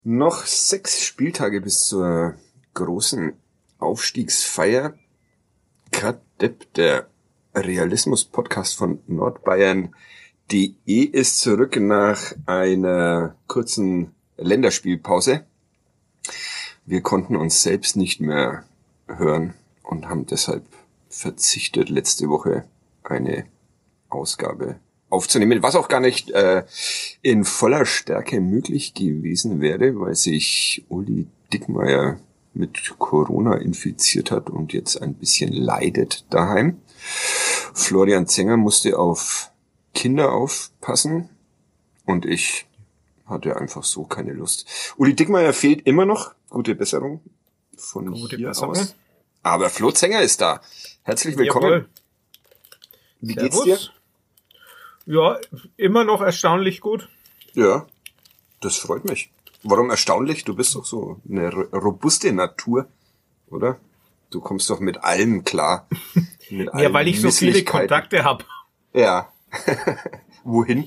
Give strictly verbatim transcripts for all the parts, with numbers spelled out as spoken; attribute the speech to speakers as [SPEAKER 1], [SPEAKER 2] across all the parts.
[SPEAKER 1] Noch sechs Spieltage bis zur großen Aufstiegsfeier. Kadepp, der Realismus-Podcast von nordbayern punkt de ist zurück nach einer kurzen Länderspielpause. Wir konnten uns selbst nicht mehr hören und haben deshalb verzichtet, letzte Woche eine Ausgabe aufzunehmen, was auch gar nicht äh, in voller Stärke möglich gewesen wäre, weil sich Uli Dickmeyer mit Corona infiziert hat und jetzt ein bisschen leidet daheim. Florian Zenger musste auf Kinder aufpassen und ich hatte einfach so keine Lust. Uli Dickmeyer fehlt immer noch. Gute Besserung von Gute hier Besserung. aus. Aber Flo Zenger ist da. Herzlich willkommen.
[SPEAKER 2] Jawohl.
[SPEAKER 1] Wie
[SPEAKER 2] Servus.
[SPEAKER 1] geht's dir?
[SPEAKER 2] Ja, immer noch erstaunlich gut.
[SPEAKER 1] Ja, das freut mich. Warum erstaunlich? Du bist doch so eine robuste Natur, oder? Du kommst doch mit allem klar. Mit
[SPEAKER 2] ja, weil ich so viele Kontakte habe.
[SPEAKER 1] Ja. Wohin?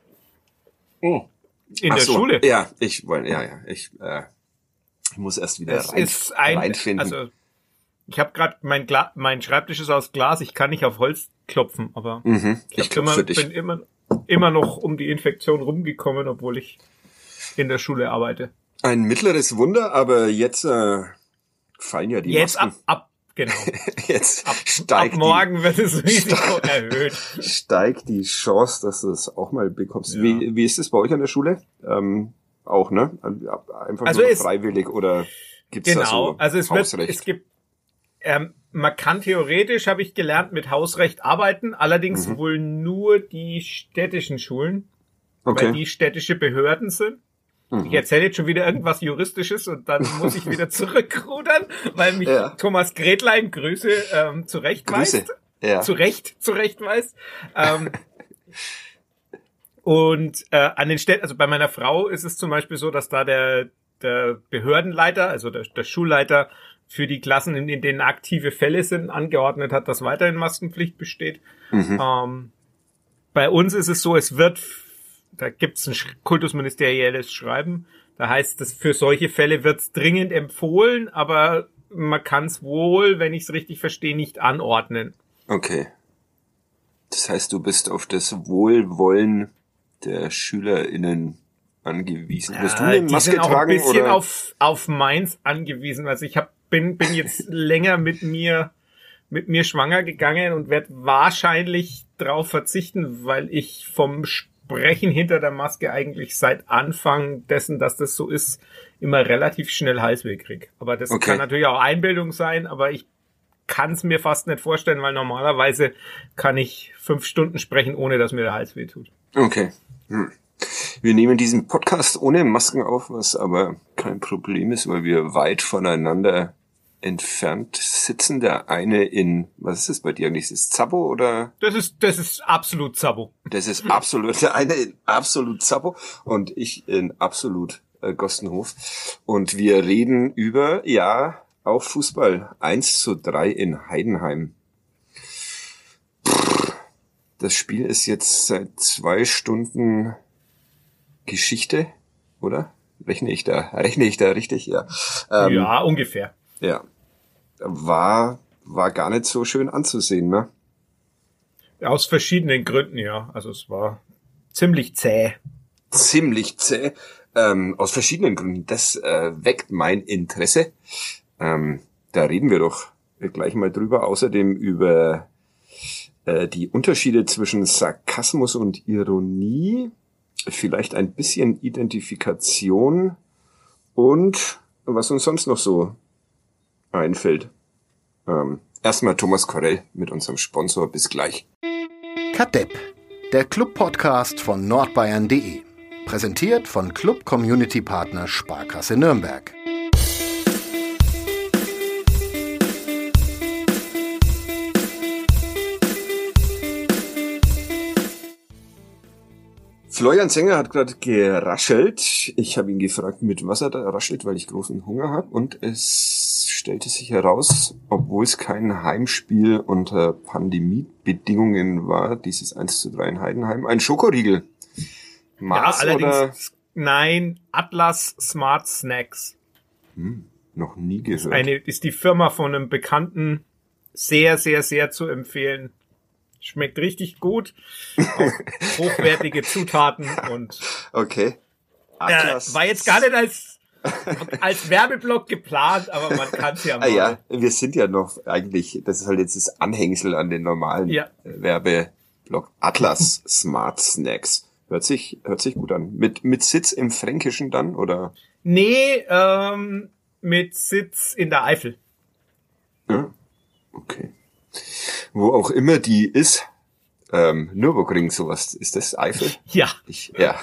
[SPEAKER 2] Oh. In
[SPEAKER 1] Ach
[SPEAKER 2] der
[SPEAKER 1] so.
[SPEAKER 2] Schule.
[SPEAKER 1] Ja, ich wollte, ja, ja, ich, äh, ich muss erst wieder
[SPEAKER 2] es
[SPEAKER 1] rein,
[SPEAKER 2] ist ein,
[SPEAKER 1] reinfinden.
[SPEAKER 2] Also, ich habe gerade mein Gla- mein Schreibtisch ist aus Glas. Ich kann nicht auf Holz klopfen, aber
[SPEAKER 1] mhm, ich,
[SPEAKER 2] ich immer, bin immer immer noch um die Infektion rumgekommen, obwohl ich in der Schule arbeite.
[SPEAKER 1] Ein mittleres Wunder, aber jetzt äh, fallen ja die
[SPEAKER 2] Jetzt
[SPEAKER 1] Masken.
[SPEAKER 2] ab, ab Genau.
[SPEAKER 1] Jetzt
[SPEAKER 2] ab,
[SPEAKER 1] steigt
[SPEAKER 2] ab morgen
[SPEAKER 1] die,
[SPEAKER 2] wird das Risiko erhöht.
[SPEAKER 1] Steigt die Chance, dass du es auch mal bekommst.
[SPEAKER 2] Ja.
[SPEAKER 1] Wie, wie ist es bei euch an der Schule? Ähm, auch, ne? Einfach
[SPEAKER 2] also
[SPEAKER 1] nur
[SPEAKER 2] es,
[SPEAKER 1] freiwillig oder gibt's
[SPEAKER 2] genau,
[SPEAKER 1] da so
[SPEAKER 2] also es
[SPEAKER 1] Hausrecht?
[SPEAKER 2] Wird, es gibt, ähm, man kann theoretisch, habe ich gelernt, mit Hausrecht arbeiten, allerdings mhm. wohl nur die städtischen Schulen,
[SPEAKER 1] okay.
[SPEAKER 2] weil die städtische Behörden sind. Ich erzähle jetzt schon wieder irgendwas Juristisches und dann muss ich wieder zurückrudern, weil mich ja. Thomas Gretlein, Grüße, ähm, zurechtweist.
[SPEAKER 1] Grüße. Ja.
[SPEAKER 2] Zurecht, zurechtweist. Ähm, und äh, an den Städten, also bei meiner Frau ist es zum Beispiel so, dass da der, der Behördenleiter, also der, der Schulleiter für die Klassen, in, in denen aktive Fälle sind, angeordnet hat, dass weiterhin Maskenpflicht besteht. Mhm. Ähm, bei uns ist es so, es wird... Da gibt's ein kultusministerielles Schreiben. Da heißt es, für solche Fälle wird's dringend empfohlen, aber man kann's wohl, wenn ich es richtig verstehe, nicht anordnen.
[SPEAKER 1] Okay. Das heißt, du bist auf das Wohlwollen der SchülerInnen angewiesen.
[SPEAKER 2] Ja,
[SPEAKER 1] Wirst du eine
[SPEAKER 2] die
[SPEAKER 1] Maske
[SPEAKER 2] sind auch
[SPEAKER 1] tragen?
[SPEAKER 2] ein bisschen
[SPEAKER 1] oder?
[SPEAKER 2] auf auf meins angewiesen. Also ich hab, bin bin jetzt länger mit mir mit mir schwanger gegangen und werde wahrscheinlich drauf verzichten, weil ich vom Sprechen hinter der Maske eigentlich seit Anfang dessen, dass das so ist, immer relativ schnell Halsweh krieg. Aber das okay. kann natürlich auch Einbildung sein, aber ich kann es mir fast nicht vorstellen, weil normalerweise kann ich fünf Stunden sprechen, ohne dass mir der Hals weh tut.
[SPEAKER 1] Okay. Hm. Wir nehmen diesen Podcast ohne Masken auf, was aber kein Problem ist, weil wir weit voneinander entfernt sitzen. Der eine in, was ist das bei dir eigentlich? Ist es Zabbo oder?
[SPEAKER 2] Das ist, das ist absolut Zabbo.
[SPEAKER 1] Das ist absolut, der eine in absolut Zabbo und ich in absolut äh, Gostenhof. Und wir reden über, ja, auch Fußball. eins zu drei in Heidenheim. Pff, das Spiel ist jetzt seit zwei Stunden Geschichte, oder? Rechne ich da, rechne ich da richtig? Ja,
[SPEAKER 2] ähm, ja ungefähr.
[SPEAKER 1] Ja, war war gar nicht so schön anzusehen, ne?
[SPEAKER 2] Aus verschiedenen Gründen, ja. Also es war ziemlich zäh.
[SPEAKER 1] Ziemlich zäh. Ähm, aus verschiedenen Gründen. Das äh, weckt mein Interesse. Ähm, da reden wir doch gleich mal drüber. Außerdem über äh, die Unterschiede zwischen Sarkasmus und Ironie. Vielleicht ein bisschen Identifikation. Und was uns sonst noch so einfällt. Ähm, erstmal Thomas Korell mit unserem Sponsor. Bis gleich.
[SPEAKER 3] Kadepp, der Club-Podcast von nordbayern punkt de. Präsentiert von Club-Community-Partner Sparkasse Nürnberg.
[SPEAKER 1] Florian Zenger hat gerade geraschelt. Ich habe ihn gefragt, mit was er da raschelt, weil ich großen Hunger habe. Und es stellte sich heraus, obwohl es kein Heimspiel unter Pandemiebedingungen war, dieses eins zu drei in Heidenheim, ein Schokoriegel. Maß
[SPEAKER 2] ja, allerdings
[SPEAKER 1] oder?
[SPEAKER 2] Nein, Atlas Smart Snacks.
[SPEAKER 1] Hm, noch nie gehört.
[SPEAKER 2] Eine ist die Firma von einem Bekannten. Sehr, sehr, sehr zu empfehlen. Schmeckt richtig gut. Auch hochwertige Zutaten und
[SPEAKER 1] okay.
[SPEAKER 2] Atlas. Äh, war jetzt gar nicht als als Werbeblock geplant, aber man kann es ja mal.
[SPEAKER 1] Ah ja, wir sind ja noch eigentlich, das ist halt jetzt das Anhängsel an den normalen
[SPEAKER 2] ja.
[SPEAKER 1] Werbeblock. Atlas Smart Snacks. Hört sich, hört sich gut an. Mit, mit Sitz im Fränkischen dann, oder?
[SPEAKER 2] Nee, ähm, mit Sitz in der Eifel.
[SPEAKER 1] Ja, okay. Wo auch immer die ist, ähm, Nürburgring, sowas, ist das Eifel?
[SPEAKER 2] Ja.
[SPEAKER 1] Ich, ja.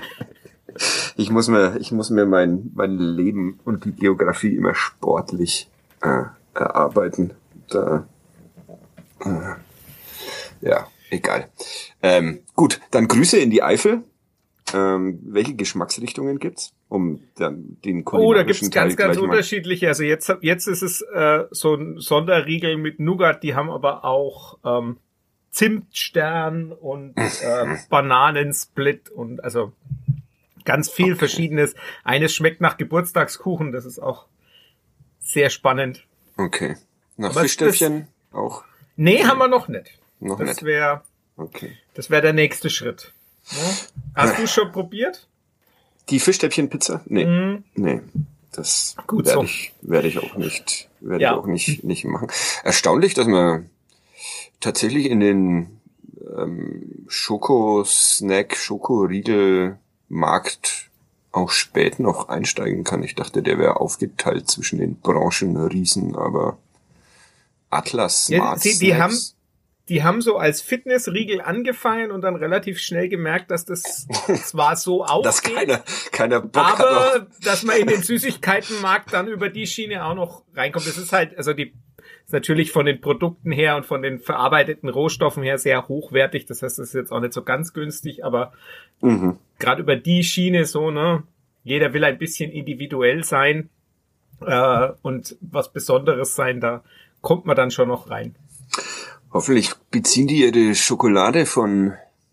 [SPEAKER 1] Ich muss mir, ich muss mir mein, mein Leben und die Geografie immer sportlich äh, erarbeiten. Da, äh, ja, egal. Ähm, gut, dann Grüße in die Eifel. Ähm, welche Geschmacksrichtungen gibt's, um dann den kulinarischen
[SPEAKER 2] Oh, da gibt's
[SPEAKER 1] Teil
[SPEAKER 2] ganz, ganz
[SPEAKER 1] gleich mal-
[SPEAKER 2] unterschiedliche. Also jetzt, jetzt ist es äh, so ein Sonderriegel mit Nougat. Die haben aber auch ähm, Zimtstern und äh, Bananensplit und also ganz viel
[SPEAKER 1] Okay.
[SPEAKER 2] Verschiedenes. Eines schmeckt nach Geburtstagskuchen. Das ist auch sehr spannend.
[SPEAKER 1] Okay. Nach
[SPEAKER 2] Aber
[SPEAKER 1] Fischstäbchen auch?
[SPEAKER 2] Nee, haben wir noch nicht.
[SPEAKER 1] Noch
[SPEAKER 2] Das
[SPEAKER 1] nicht.
[SPEAKER 2] wäre
[SPEAKER 1] Okay.
[SPEAKER 2] das wäre der nächste Schritt. Ja? Hast du schon probiert?
[SPEAKER 1] Die Fischstäbchen-Pizza? Nee.
[SPEAKER 2] Mhm.
[SPEAKER 1] Nee. Das
[SPEAKER 2] Gut
[SPEAKER 1] werde
[SPEAKER 2] so.
[SPEAKER 1] ich, werde ich auch nicht, werde
[SPEAKER 2] Ja.
[SPEAKER 1] ich auch nicht, nicht machen. Erstaunlich, dass man tatsächlich in den ähm, Schokosnack, Schokoriegel-Markt auch spät noch einsteigen kann. Ich dachte, der wäre aufgeteilt zwischen den Branchenriesen, aber Atlas
[SPEAKER 2] Ja,
[SPEAKER 1] Smart
[SPEAKER 2] sie- die haben-
[SPEAKER 1] Snacks.
[SPEAKER 2] Die haben so als Fitnessriegel angefangen und dann relativ schnell gemerkt, dass das zwar so
[SPEAKER 1] dass
[SPEAKER 2] aufgeht,
[SPEAKER 1] keiner, keiner Bock hat. auf-
[SPEAKER 2] aber dass man in den Süßigkeitenmarkt dann über die Schiene auch noch reinkommt. Das ist halt, also die ist natürlich von den Produkten her und von den verarbeiteten Rohstoffen her sehr hochwertig. Das heißt, das ist jetzt auch nicht so ganz günstig, aber
[SPEAKER 1] Mhm.
[SPEAKER 2] gerade über die Schiene so, ne, jeder will ein bisschen individuell sein äh, und was Besonderes sein, da kommt man dann schon noch rein.
[SPEAKER 1] Hoffentlich beziehen die ihre Schokolade von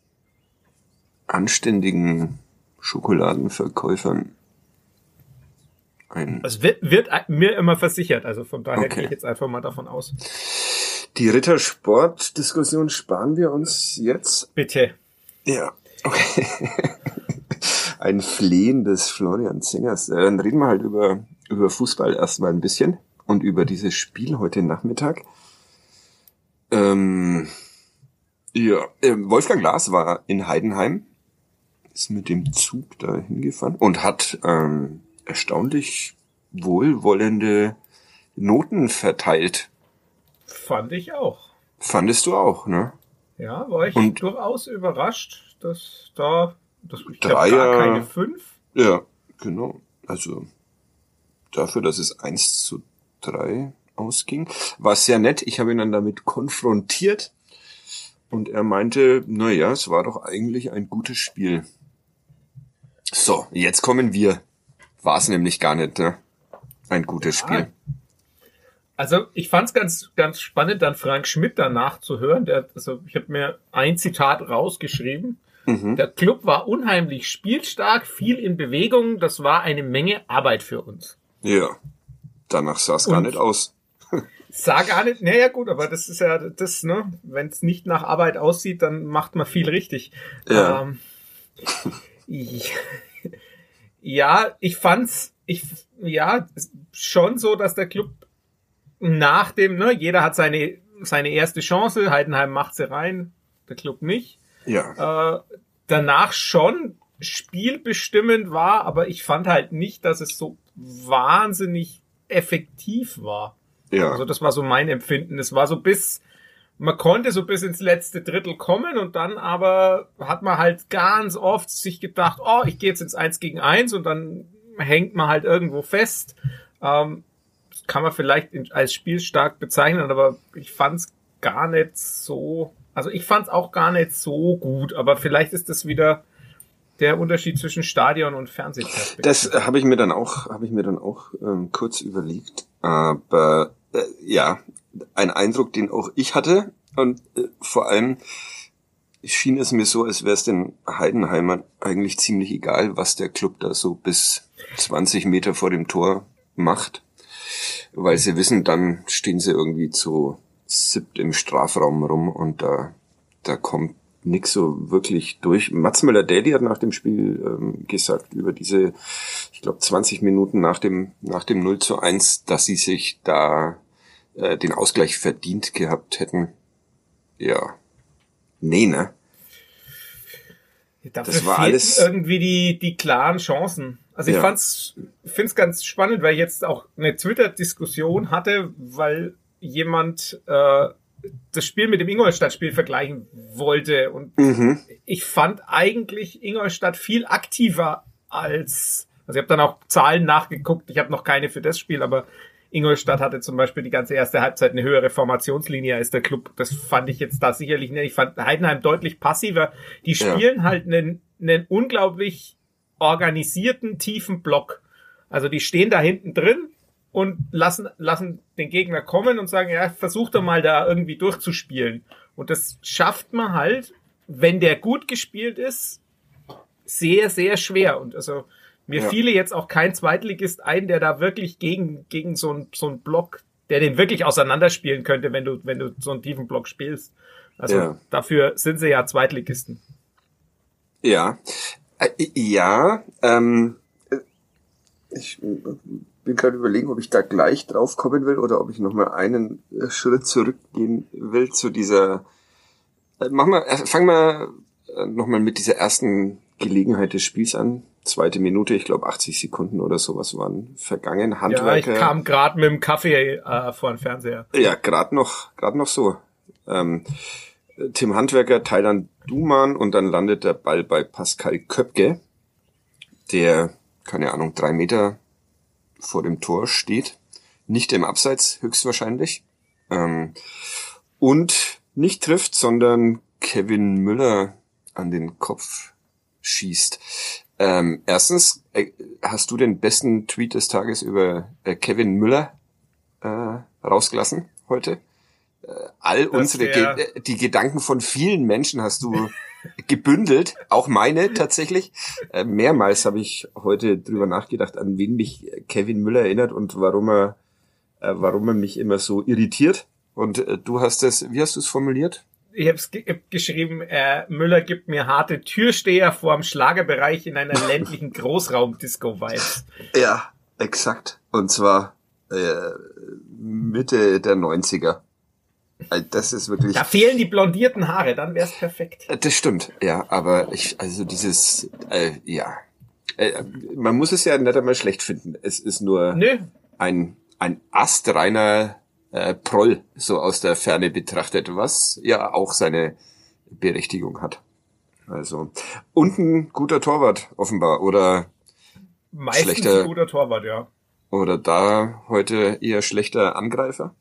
[SPEAKER 1] anständigen Schokoladenverkäufern ein.
[SPEAKER 2] Das wird, wird mir immer versichert, also von daher
[SPEAKER 1] Okay.
[SPEAKER 2] gehe ich jetzt einfach mal davon aus.
[SPEAKER 1] Die Rittersport-Diskussion sparen wir uns jetzt.
[SPEAKER 2] Bitte.
[SPEAKER 1] Ja, okay. Ein Flehen des Florian Zingers. Äh, Dann reden wir halt über, über Fußball erstmal ein bisschen und über dieses Spiel heute Nachmittag. Ähm, ja, äh, Wolfgang Glas war in Heidenheim, ist mit dem Zug da hingefahren und hat ähm, erstaunlich wohlwollende Noten verteilt.
[SPEAKER 2] Fand ich auch.
[SPEAKER 1] Fandest du auch, ne?
[SPEAKER 2] Ja, war ich
[SPEAKER 1] Und-
[SPEAKER 2] durchaus überrascht, dass da, dass ich
[SPEAKER 1] Dreier-
[SPEAKER 2] glaub, gar keine fünf.
[SPEAKER 1] Ja, genau. Also dafür, dass es eins zu drei ausging, war sehr nett. Ich habe ihn dann damit konfrontiert und er meinte, na ja, es war doch eigentlich ein gutes Spiel. So, jetzt kommen wir. War es nämlich gar nicht, ne? Ein gutes
[SPEAKER 2] Ja.
[SPEAKER 1] Spiel.
[SPEAKER 2] Also ich fand es ganz, ganz spannend, dann Frank Schmidt danach zu hören. Der, also ich habe mir ein Zitat rausgeschrieben.
[SPEAKER 1] Mhm.
[SPEAKER 2] Der Club war unheimlich spielstark, viel in Bewegung. Das war eine Menge Arbeit für uns.
[SPEAKER 1] Ja, danach sah es gar
[SPEAKER 2] Und-
[SPEAKER 1] nicht aus.
[SPEAKER 2] Sah gar nicht, naja gut, aber das ist ja das, ne? Wenn es nicht nach Arbeit aussieht, dann macht man viel richtig.
[SPEAKER 1] Ja.
[SPEAKER 2] Ähm, ja, ich fand's, ich, ja, schon so, dass der Club nach dem, ne, jeder hat seine, seine erste Chance, Heidenheim macht sie rein, der Club nicht.
[SPEAKER 1] Ja,
[SPEAKER 2] Äh, danach schon spielbestimmend war, aber ich fand halt nicht, dass es so wahnsinnig effektiv war.
[SPEAKER 1] ja,
[SPEAKER 2] Also das war so mein Empfinden. Es war so bis, man konnte so bis ins letzte Drittel kommen und dann aber hat man halt ganz oft sich gedacht, oh, ich gehe jetzt ins Eins gegen Eins und dann hängt man halt irgendwo fest. Ähm, das kann man vielleicht in, als spielstark bezeichnen, aber ich fand es gar nicht so, also ich fand es auch gar nicht so gut, aber vielleicht ist das wieder der Unterschied zwischen Stadion und Fernsehperspektive.
[SPEAKER 1] das habe ich mir dann auch, habe ich mir dann auch ähm, kurz überlegt. Aber äh, ja, ein Eindruck, den auch ich hatte und äh, vor allem schien es mir so, als wäre es den Heidenheimern eigentlich ziemlich egal, was der Club da so bis zwanzig Meter vor dem Tor macht, weil sie wissen, dann stehen sie irgendwie zu siebt im Strafraum rum und da da kommt nix so wirklich durch. Mats Möller-Dähli hat nach dem Spiel ähm, gesagt, über diese, ich glaube, zwanzig Minuten nach dem nach dem null zu eins, dass sie sich da äh, den Ausgleich verdient gehabt hätten. Ja. Nee, ne?
[SPEAKER 2] Dafür das war alles irgendwie die die klaren Chancen. Also ich ja. fand's find's ganz spannend, weil ich jetzt auch eine Twitter-Diskussion hatte, weil jemand äh, das Spiel mit dem Ingolstadt-Spiel vergleichen wollte und mhm. ich fand eigentlich Ingolstadt viel aktiver als, also ich habe dann auch Zahlen nachgeguckt, ich habe noch keine für das Spiel, aber Ingolstadt hatte zum Beispiel die ganze erste Halbzeit eine höhere Formationslinie als der Club. Das fand ich jetzt da sicherlich nicht. Ich fand Heidenheim deutlich passiver. Die spielen ja. halt einen, einen unglaublich organisierten, tiefen Block. Also die stehen da hinten drin und lassen, lassen den Gegner kommen und sagen, ja, versuch doch mal da irgendwie durchzuspielen. Und das schafft man halt, wenn der gut gespielt ist, sehr, sehr schwer. Und also mir ja. fiele jetzt auch kein Zweitligist ein, der da wirklich gegen, gegen so ein, so ein Block, der den wirklich auseinanderspielen könnte, wenn du, wenn du so einen tiefen Block spielst. Also ja. dafür sind sie ja Zweitligisten.
[SPEAKER 1] Ja. Äh, ja, ähm, ich bin gerade überlegen, ob ich da gleich drauf kommen will oder ob ich nochmal einen Schritt zurückgehen will zu dieser, äh, machen wir, äh, fangen wir äh, nochmal mit dieser ersten Gelegenheit des Spiels an. Zweite Minute, ich glaube achtzig Sekunden oder sowas waren vergangen. Handwerker.
[SPEAKER 2] Ja, ich kam gerade mit dem Kaffee äh, vor den Fernseher.
[SPEAKER 1] Ja, gerade noch, gerade noch so. Ähm, Tim Handwerker, Thailand Duman und dann landet der Ball bei Pascal Köpke, der, keine Ahnung, drei Meter vor dem Tor steht. Nicht im Abseits, höchstwahrscheinlich. Ähm, und nicht trifft, sondern Kevin Müller an den Kopf schießt. Ähm, erstens, äh, hast du den besten Tweet des Tages über äh, Kevin Müller äh, rausgelassen heute? Äh, all das unsere, Ge- äh, die Gedanken von vielen Menschen hast du gebündelt, auch meine tatsächlich. Äh, mehrmals habe ich heute drüber nachgedacht, an wen mich Kevin Müller erinnert und warum er, äh, warum er mich immer so irritiert. Und äh, du hast es, wie hast du es formuliert?
[SPEAKER 2] Ich habe ge- geschrieben, äh, Müller gibt mir harte Türsteher vorm Schlagerbereich in einer ländlichen Großraum-Disco-Vibes.
[SPEAKER 1] Ja, exakt. Und zwar äh, Mitte der neunziger. Also das ist wirklich...
[SPEAKER 2] Da fehlen die blondierten Haare, dann wär's perfekt.
[SPEAKER 1] Das stimmt, ja, aber ich, also dieses, äh, ja, äh, man muss es ja nicht einmal schlecht finden. Es ist nur Nö. ein ein astreiner äh, Proll, so aus der Ferne betrachtet, was ja auch seine Berechtigung hat. Also, und ein guter Torwart, offenbar, oder
[SPEAKER 2] meistens
[SPEAKER 1] schlechter,
[SPEAKER 2] ein guter Torwart, ja.
[SPEAKER 1] Oder da heute eher schlechter Angreifer?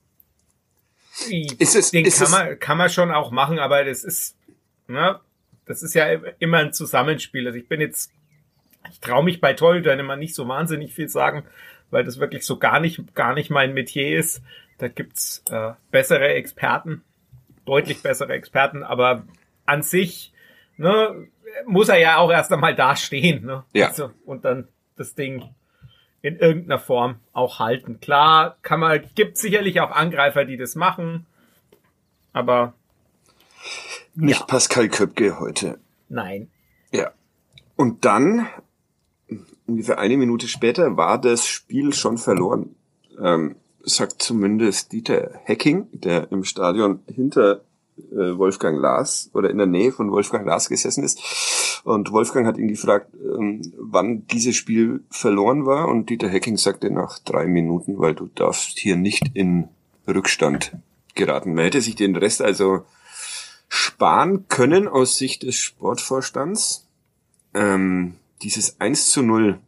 [SPEAKER 2] Ist es, Den ist kann, es, man, kann man schon auch machen, aber das ist, ne, das ist ja immer ein Zusammenspiel. Also ich bin jetzt, ich traue mich bei Torhütern immer nicht so wahnsinnig viel sagen, weil das wirklich so gar nicht, gar nicht mein Metier ist. Da gibt's äh, bessere Experten, deutlich bessere Experten, aber an sich, ne, muss er ja auch erst einmal da stehen, ne?
[SPEAKER 1] Ja.
[SPEAKER 2] Also, und dann das Ding in irgendeiner Form auch halten. Klar, kann man, gibt sicherlich auch Angreifer, die das machen, aber
[SPEAKER 1] nicht
[SPEAKER 2] ja.
[SPEAKER 1] Pascal Köpke heute.
[SPEAKER 2] Nein.
[SPEAKER 1] Ja. Und dann, ungefähr eine Minute später, war das Spiel schon verloren. Ähm, sagt zumindest Dieter Hecking, der im Stadion hinter äh, Wolfgang Lars oder in der Nähe von Wolfgang Lars gesessen ist. Und Wolfgang hat ihn gefragt, ähm, wann dieses Spiel verloren war. Und Dieter Hecking sagte nach drei Minuten, weil du darfst hier nicht in Rückstand geraten. Man hätte sich den Rest also sparen können aus Sicht des Sportvorstands. Ähm, dieses eins zu null.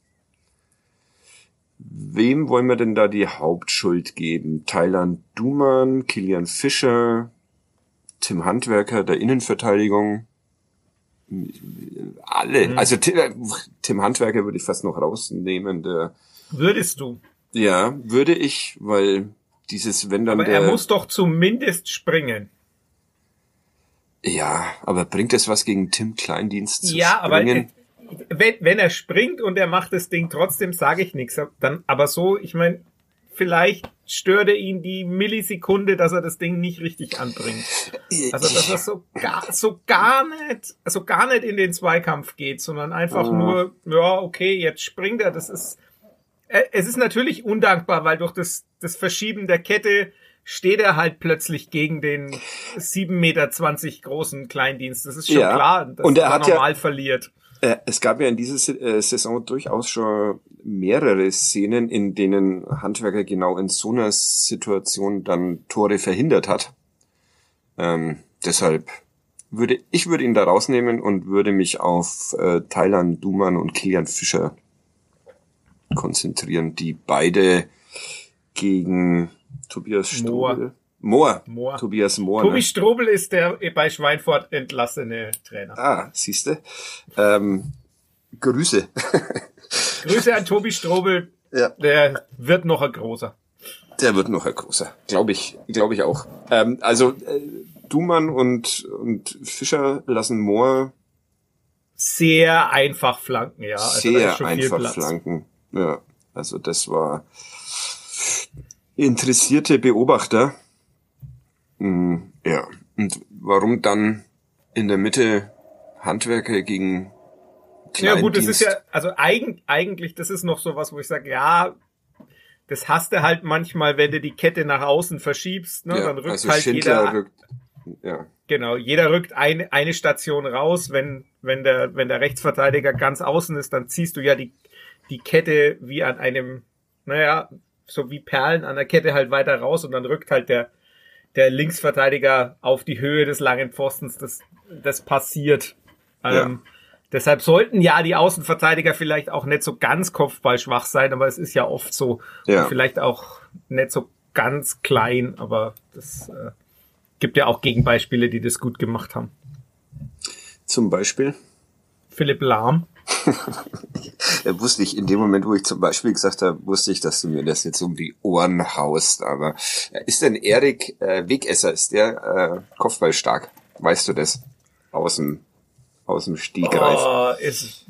[SPEAKER 1] Wem wollen wir denn da die Hauptschuld geben? Thailand Duman, Kilian Fischer, Tim Handwerker der Innenverteidigung? Alle. Mhm. Also Tim Handwerker würde ich fast noch rausnehmen. Der,
[SPEAKER 2] Würdest du?
[SPEAKER 1] Ja, würde ich, weil dieses, wenn dann
[SPEAKER 2] Aber
[SPEAKER 1] der...
[SPEAKER 2] er muss doch zumindest springen.
[SPEAKER 1] Ja, aber bringt es was gegen Tim Kleindienst zu
[SPEAKER 2] Ja,
[SPEAKER 1] springen?
[SPEAKER 2] aber wenn, wenn er springt und er macht das Ding trotzdem, sage ich nichts. Dann, aber so, ich meine, vielleicht störte ihn die Millisekunde, dass er das Ding nicht richtig anbringt. Also, dass er so gar, so gar nicht, also gar nicht in den Zweikampf geht, sondern einfach
[SPEAKER 1] oh.
[SPEAKER 2] nur, ja, okay, jetzt springt er. Das ist, es ist natürlich undankbar, weil durch das, das Verschieben der Kette steht er halt plötzlich gegen den sieben Meter zwanzig großen Kleindienst. Das ist schon
[SPEAKER 1] ja.
[SPEAKER 2] klar, dass
[SPEAKER 1] und er,
[SPEAKER 2] er
[SPEAKER 1] hat
[SPEAKER 2] normal
[SPEAKER 1] ja,
[SPEAKER 2] verliert.
[SPEAKER 1] Äh, es gab ja in dieser Saison durchaus schon mehrere Szenen, in denen Handwerker genau in so einer Situation dann Tore verhindert hat. Ähm, deshalb würde ich würde ihn da rausnehmen und würde mich auf äh, Thailand Duman und Kilian Fischer konzentrieren, die beide gegen Tobias Strobel. Mohr.
[SPEAKER 2] Mohr.
[SPEAKER 1] Tobias Mohr.
[SPEAKER 2] Tobi
[SPEAKER 1] ne?
[SPEAKER 2] Strobel ist der bei Schweinfurt entlassene Trainer.
[SPEAKER 1] Ah, siehste. Ähm, Grüße.
[SPEAKER 2] Grüße an Tobi Strobel.
[SPEAKER 1] Ja.
[SPEAKER 2] Der wird noch ein großer.
[SPEAKER 1] Der wird noch ein großer. Glaube ich, glaube ich auch. Ähm, also äh, Dumann und und Fischer lassen Mohr
[SPEAKER 2] sehr einfach flanken, ja. Also
[SPEAKER 1] sehr einfach flanken. Ja, also das war interessierte Beobachter. Mm, ja, und warum dann in der Mitte Handwerker gegen Kleindienst?
[SPEAKER 2] Ja gut, das ist ja, also eigen, eigentlich, das ist noch so was, wo ich sage, ja, das hast du halt manchmal, wenn du die Kette nach außen verschiebst, ne,
[SPEAKER 1] ja,
[SPEAKER 2] dann rückt
[SPEAKER 1] also
[SPEAKER 2] halt
[SPEAKER 1] Schindler
[SPEAKER 2] jeder,
[SPEAKER 1] rückt, ja.
[SPEAKER 2] Genau, jeder rückt eine, eine Station raus, wenn, wenn der, wenn der Rechtsverteidiger ganz außen ist, dann ziehst du ja die, die Kette wie an einem, naja, so wie Perlen an der Kette halt weiter raus und dann rückt halt der, der Linksverteidiger auf die Höhe des langen Pfostens. Das, das passiert.
[SPEAKER 1] Ja.
[SPEAKER 2] Ähm, deshalb sollten ja die Außenverteidiger vielleicht auch nicht so ganz kopfballschwach sein, aber es ist ja oft so.
[SPEAKER 1] Ja.
[SPEAKER 2] Und vielleicht auch nicht so ganz klein, aber das äh, gibt ja auch Gegenbeispiele, die das gut gemacht haben.
[SPEAKER 1] Zum Beispiel?
[SPEAKER 2] Philipp Lahm.
[SPEAKER 1] Ja, wusste ich, in dem Moment, wo ich zum Beispiel gesagt habe, wusste ich, dass du mir das jetzt um die Ohren haust. Aber ist denn Erik äh, Wegesser, ist der äh, Kopfballstark? Weißt du das? Aus dem, aus dem Stegreif.
[SPEAKER 2] Oh, ist,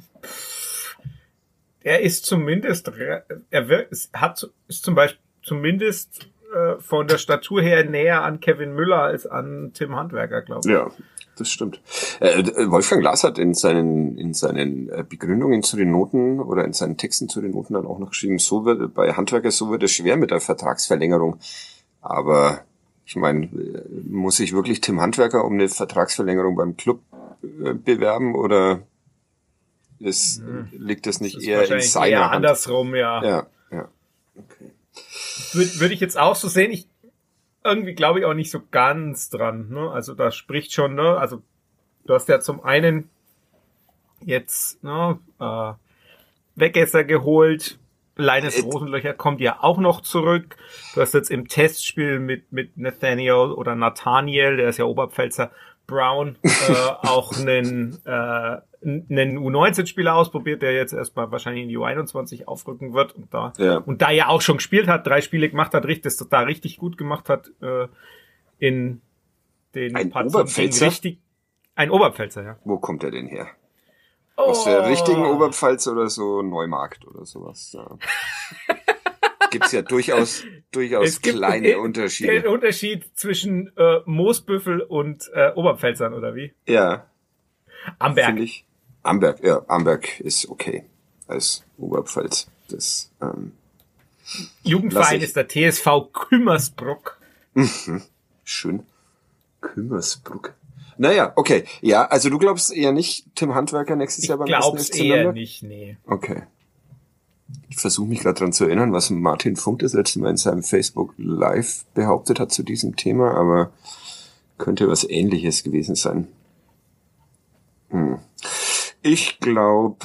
[SPEAKER 2] er ist zumindest, er wird, hat, ist zum Beispiel zumindest äh, von der Statur her näher an Kevin Müller als an Tim Handwerker, glaube ich.
[SPEAKER 1] Ja. Das stimmt. Äh, Wolfgang Glas hat in seinen in seinen Begründungen zu den Noten oder in seinen Texten zu den Noten dann auch noch geschrieben, so wird bei Handwerker so wird es schwer mit der Vertragsverlängerung. Aber ich meine, muss sich wirklich Tim Handwerker um eine Vertragsverlängerung beim Club äh, bewerben oder ist, hm. liegt das nicht das eher in seiner
[SPEAKER 2] eher
[SPEAKER 1] Hand?
[SPEAKER 2] Andersrum, ja.
[SPEAKER 1] Ja, ja. Okay.
[SPEAKER 2] Würde, würde ich jetzt auch so sehen. Ich irgendwie glaube ich auch nicht so ganz dran, ne? Also da spricht schon, ne? Also du hast ja zum einen jetzt, ne, äh, Wegesser geholt, Leines Rosenlöcher kommt ja auch noch zurück. Du hast jetzt im Testspiel mit mit Nathaniel oder Nathaniel, der ist ja Oberpfälzer, Brown, äh, auch einen, äh, einen U neunzehn Spieler ausprobiert, der jetzt erstmal wahrscheinlich in die U einundzwanzig aufrücken wird und da
[SPEAKER 1] ja.
[SPEAKER 2] und da ja auch schon gespielt hat, drei Spiele gemacht hat, richtig, das da richtig gut gemacht hat äh, in den
[SPEAKER 1] ein
[SPEAKER 2] Partien,
[SPEAKER 1] Oberpfälzer?
[SPEAKER 2] Richtig, ein Oberpfälzer, ja.
[SPEAKER 1] Wo kommt er denn her?
[SPEAKER 2] Oh.
[SPEAKER 1] Aus der richtigen Oberpfalz oder so Neumarkt oder sowas? Ja. Gibt's ja durchaus durchaus
[SPEAKER 2] es gibt
[SPEAKER 1] kleine
[SPEAKER 2] den,
[SPEAKER 1] Unterschiede.
[SPEAKER 2] Den Unterschied zwischen äh, Moosbüffel und äh, Oberpfälzern, oder wie?
[SPEAKER 1] Ja.
[SPEAKER 2] Amberg.
[SPEAKER 1] Find ich. Amberg, ja, Amberg ist okay als Oberpfalz. Das ähm,
[SPEAKER 2] Jugendverein ist der T S V Kümmersbruck.
[SPEAKER 1] Mhm. Schön. Kümmersbruck. Naja, okay. Ja, also du glaubst eher nicht Tim Handwerker nächstes
[SPEAKER 2] ich
[SPEAKER 1] Jahr beim ersten
[SPEAKER 2] glaub's
[SPEAKER 1] F C
[SPEAKER 2] eher
[SPEAKER 1] Nürnberg?
[SPEAKER 2] nicht, nee.
[SPEAKER 1] Okay. Ich versuche mich gerade dran zu erinnern, was Martin Funk das letzte Mal in seinem Facebook Live behauptet hat zu diesem Thema, aber könnte was Ähnliches gewesen sein. Hm. Ich glaube,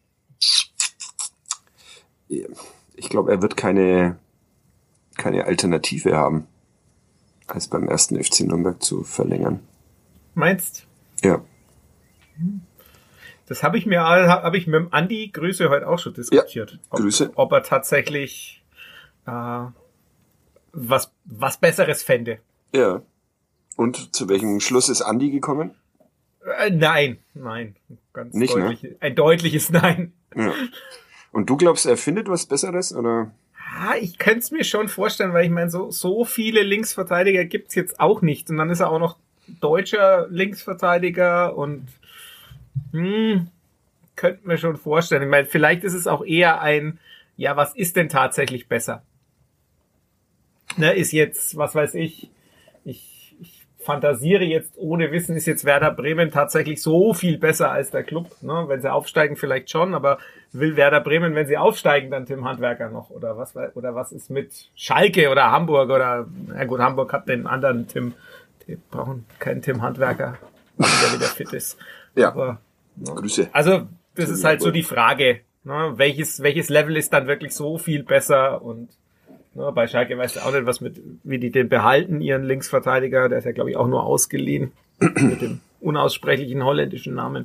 [SPEAKER 1] ich glaube, er wird keine keine Alternative haben, als beim ersten F C Nürnberg zu verlängern.
[SPEAKER 2] Meinst?
[SPEAKER 1] Ja.
[SPEAKER 2] Das habe ich mir habe ich mit dem Andi Grüße heute auch schon diskutiert.
[SPEAKER 1] Ja, Grüße.
[SPEAKER 2] Ob, ob er tatsächlich äh, was was Besseres fände.
[SPEAKER 1] Ja. Und zu welchem Schluss ist Andi gekommen?
[SPEAKER 2] Äh, nein, nein. Ganz
[SPEAKER 1] Nicht,
[SPEAKER 2] deutlich,
[SPEAKER 1] ne?
[SPEAKER 2] Ein deutliches Nein.
[SPEAKER 1] Ja. Und du glaubst, er findet was Besseres, oder?
[SPEAKER 2] Ja, ich könnte es mir schon vorstellen, weil ich meine, so, so viele Linksverteidiger gibt's jetzt auch nicht. Und dann ist er auch noch deutscher Linksverteidiger und hm, könnte mir schon vorstellen. Ich meine, vielleicht ist es auch eher ein, ja, was ist denn tatsächlich besser? Ne, ist jetzt, was weiß ich, ich, ich fantasiere jetzt ohne Wissen, ist jetzt Werder Bremen tatsächlich so viel besser als der Club? Ne? Wenn sie aufsteigen, vielleicht schon, aber will Werder Bremen, wenn sie aufsteigen, dann Tim Handwerker noch? Oder was, oder was ist mit Schalke oder Hamburg? Oder, na gut, Hamburg hat den anderen Tim, die brauchen keinen Tim Handwerker, der wieder fit ist.
[SPEAKER 1] Ja,
[SPEAKER 2] aber, ne?
[SPEAKER 1] Grüße.
[SPEAKER 2] Also, das ist halt so die Frage, ne? welches, welches Level ist dann wirklich so viel besser? Und ne, bei Schalke weißt du auch nicht, was mit, wie die den behalten, ihren Linksverteidiger, der ist ja, glaube ich, auch nur ausgeliehen mit dem unaussprechlichen holländischen Namen.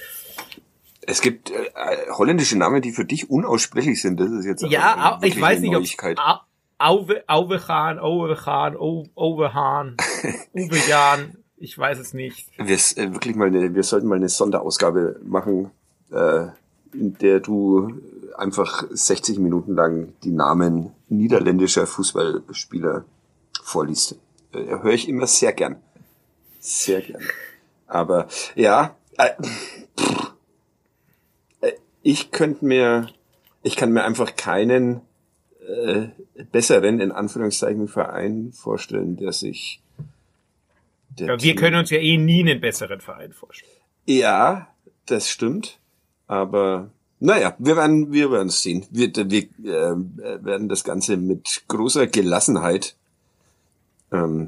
[SPEAKER 1] Es gibt äh, holländische Namen, die für dich unaussprechlich sind. Das ist jetzt
[SPEAKER 2] ja, ich weiß nicht, ob
[SPEAKER 1] Auwe,
[SPEAKER 2] Auwechan, Auwechan, Auwehan, Uwejan, ich weiß es nicht.
[SPEAKER 1] Wir äh, wirklich mal eine, wir sollten mal eine Sonderausgabe machen, äh, in der du einfach sechzig Minuten lang die Namen niederländischer Fußballspieler vorliest. Äh, höre ich immer sehr gern. Sehr gern. Aber ja, äh, pff, äh, ich könnte mir, ich kann mir einfach keinen äh, besseren, in Anführungszeichen, Verein vorstellen, der sich der
[SPEAKER 2] ja, wir
[SPEAKER 1] Team,
[SPEAKER 2] können uns ja eh nie einen besseren Verein vorstellen.
[SPEAKER 1] Ja, das stimmt. Aber naja, wir werden, wir werden es sehen. Wir, wir äh, werden das Ganze mit großer Gelassenheit ähm,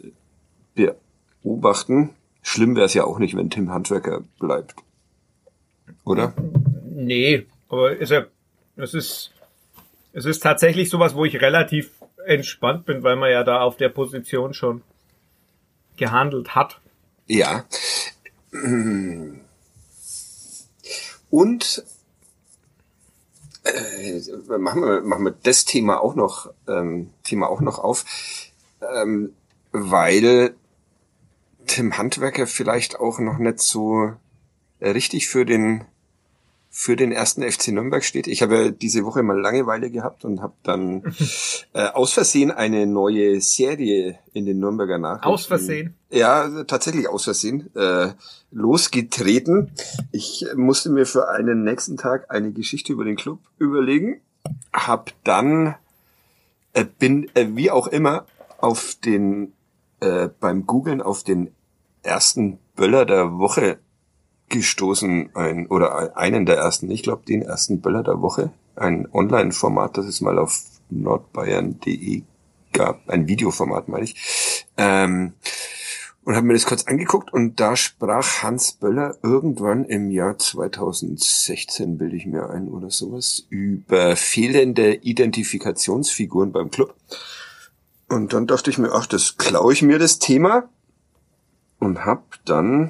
[SPEAKER 1] beobachten. Schlimm wäre es ja auch nicht, wenn Tim Handwerker bleibt. Oder?
[SPEAKER 2] Nee, aber ist ja, es ist, es ist tatsächlich sowas, wo ich relativ entspannt bin, weil man ja da auf der Position schon gehandelt hat.
[SPEAKER 1] Ja. Und äh, machen wir machen wir das Thema auch noch ähm, Thema auch noch auf, ähm, weil Tim Handwerker vielleicht auch noch nicht so richtig für den für den ersten F C Nürnberg steht. Ich habe ja diese Woche mal Langeweile gehabt und habe dann äh, aus Versehen eine neue Serie in den Nürnberger Nachrichten.
[SPEAKER 2] Aus Versehen?
[SPEAKER 1] Ja, tatsächlich aus Versehen. Äh, losgetreten. Ich musste mir für einen nächsten Tag eine Geschichte über den Club überlegen. Hab dann, äh, bin äh, wie auch immer auf den, äh, beim Googlen auf den ersten Böller der Woche gestoßen, ein oder einen der ersten, ich glaube den ersten Böller der Woche, ein Online-Format, das es mal auf nordbayern punkt de gab, ein Videoformat meine ich, ähm, und habe mir das kurz angeguckt und da sprach Hans Böller irgendwann im Jahr zweitausendsechzehn, bilde ich mir ein oder sowas, über fehlende Identifikationsfiguren beim Club. Und dann dachte ich mir, ach, das klaue ich mir das Thema und habe dann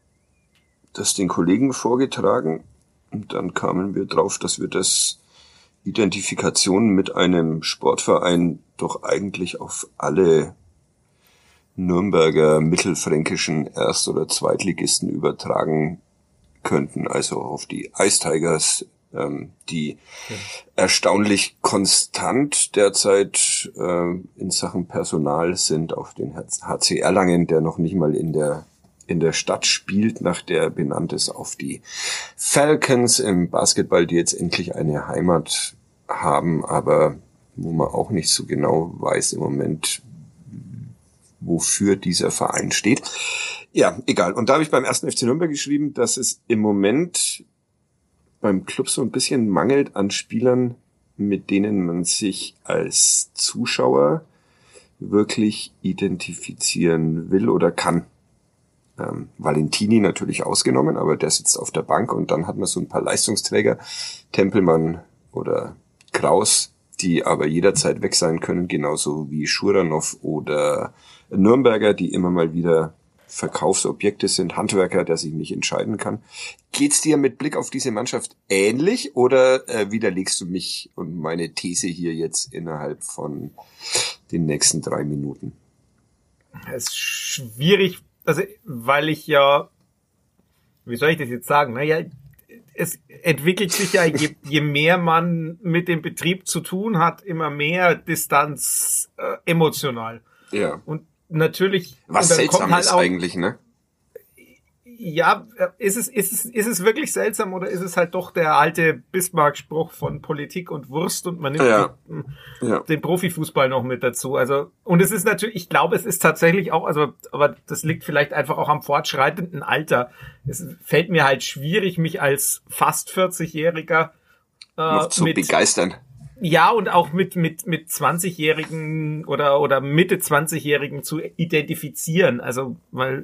[SPEAKER 1] das den Kollegen vorgetragen und dann kamen wir drauf, dass wir das Identifikation mit einem Sportverein doch eigentlich auf alle Nürnberger mittelfränkischen Erst- oder Zweitligisten übertragen könnten, also auf die Ice Tigers, ähm, die ja. erstaunlich konstant derzeit äh, in Sachen Personal sind, auf den H C Erlangen, der noch nicht mal in der in der Stadt spielt, nach der benannt ist, auf die Falcons im Basketball, die jetzt endlich eine Heimat haben, aber wo man auch nicht so genau weiß im Moment, wofür dieser Verein steht. Ja, egal. Und da habe ich beim ersten F C Nürnberg geschrieben, dass es im Moment beim Club so ein bisschen mangelt an Spielern, mit denen man sich als Zuschauer wirklich identifizieren will oder kann. Ähm, Valentini natürlich ausgenommen, aber der sitzt auf der Bank und dann hat man so ein paar Leistungsträger, Tempelmann oder Kraus, die aber jederzeit weg sein können, genauso wie Schuranov oder Nürnberger, die immer mal wieder Verkaufsobjekte sind, Handwerker, der sich nicht entscheiden kann. Geht's dir mit Blick auf diese Mannschaft ähnlich oder äh, widerlegst du mich und meine These hier jetzt innerhalb von den nächsten drei Minuten?
[SPEAKER 2] Es ist schwierig, also weil ich ja, wie soll ich das jetzt sagen? Naja, es entwickelt sich ja, je, je mehr man mit dem Betrieb zu tun hat, immer mehr Distanz äh, emotional.
[SPEAKER 1] Ja.
[SPEAKER 2] Und natürlich.
[SPEAKER 1] Was
[SPEAKER 2] und
[SPEAKER 1] seltsam
[SPEAKER 2] halt
[SPEAKER 1] ist
[SPEAKER 2] auch,
[SPEAKER 1] eigentlich, ne?
[SPEAKER 2] Ja, ist es, ist es, ist es wirklich seltsam oder ist es halt doch der alte Bismarck-Spruch von Politik und Wurst und man nimmt
[SPEAKER 1] ja.
[SPEAKER 2] den,
[SPEAKER 1] ja.
[SPEAKER 2] den Profifußball noch mit dazu? Also, und es ist natürlich, ich glaube, es ist tatsächlich auch, also, aber das liegt vielleicht einfach auch am fortschreitenden Alter. Es fällt mir halt schwierig, mich als fast vierzig-Jähriger äh,
[SPEAKER 1] noch zu
[SPEAKER 2] mit,
[SPEAKER 1] begeistern.
[SPEAKER 2] Ja, und auch mit, mit, mit zwanzigjährigen oder, oder Mitte zwanzigjährigen zu identifizieren. Also, weil,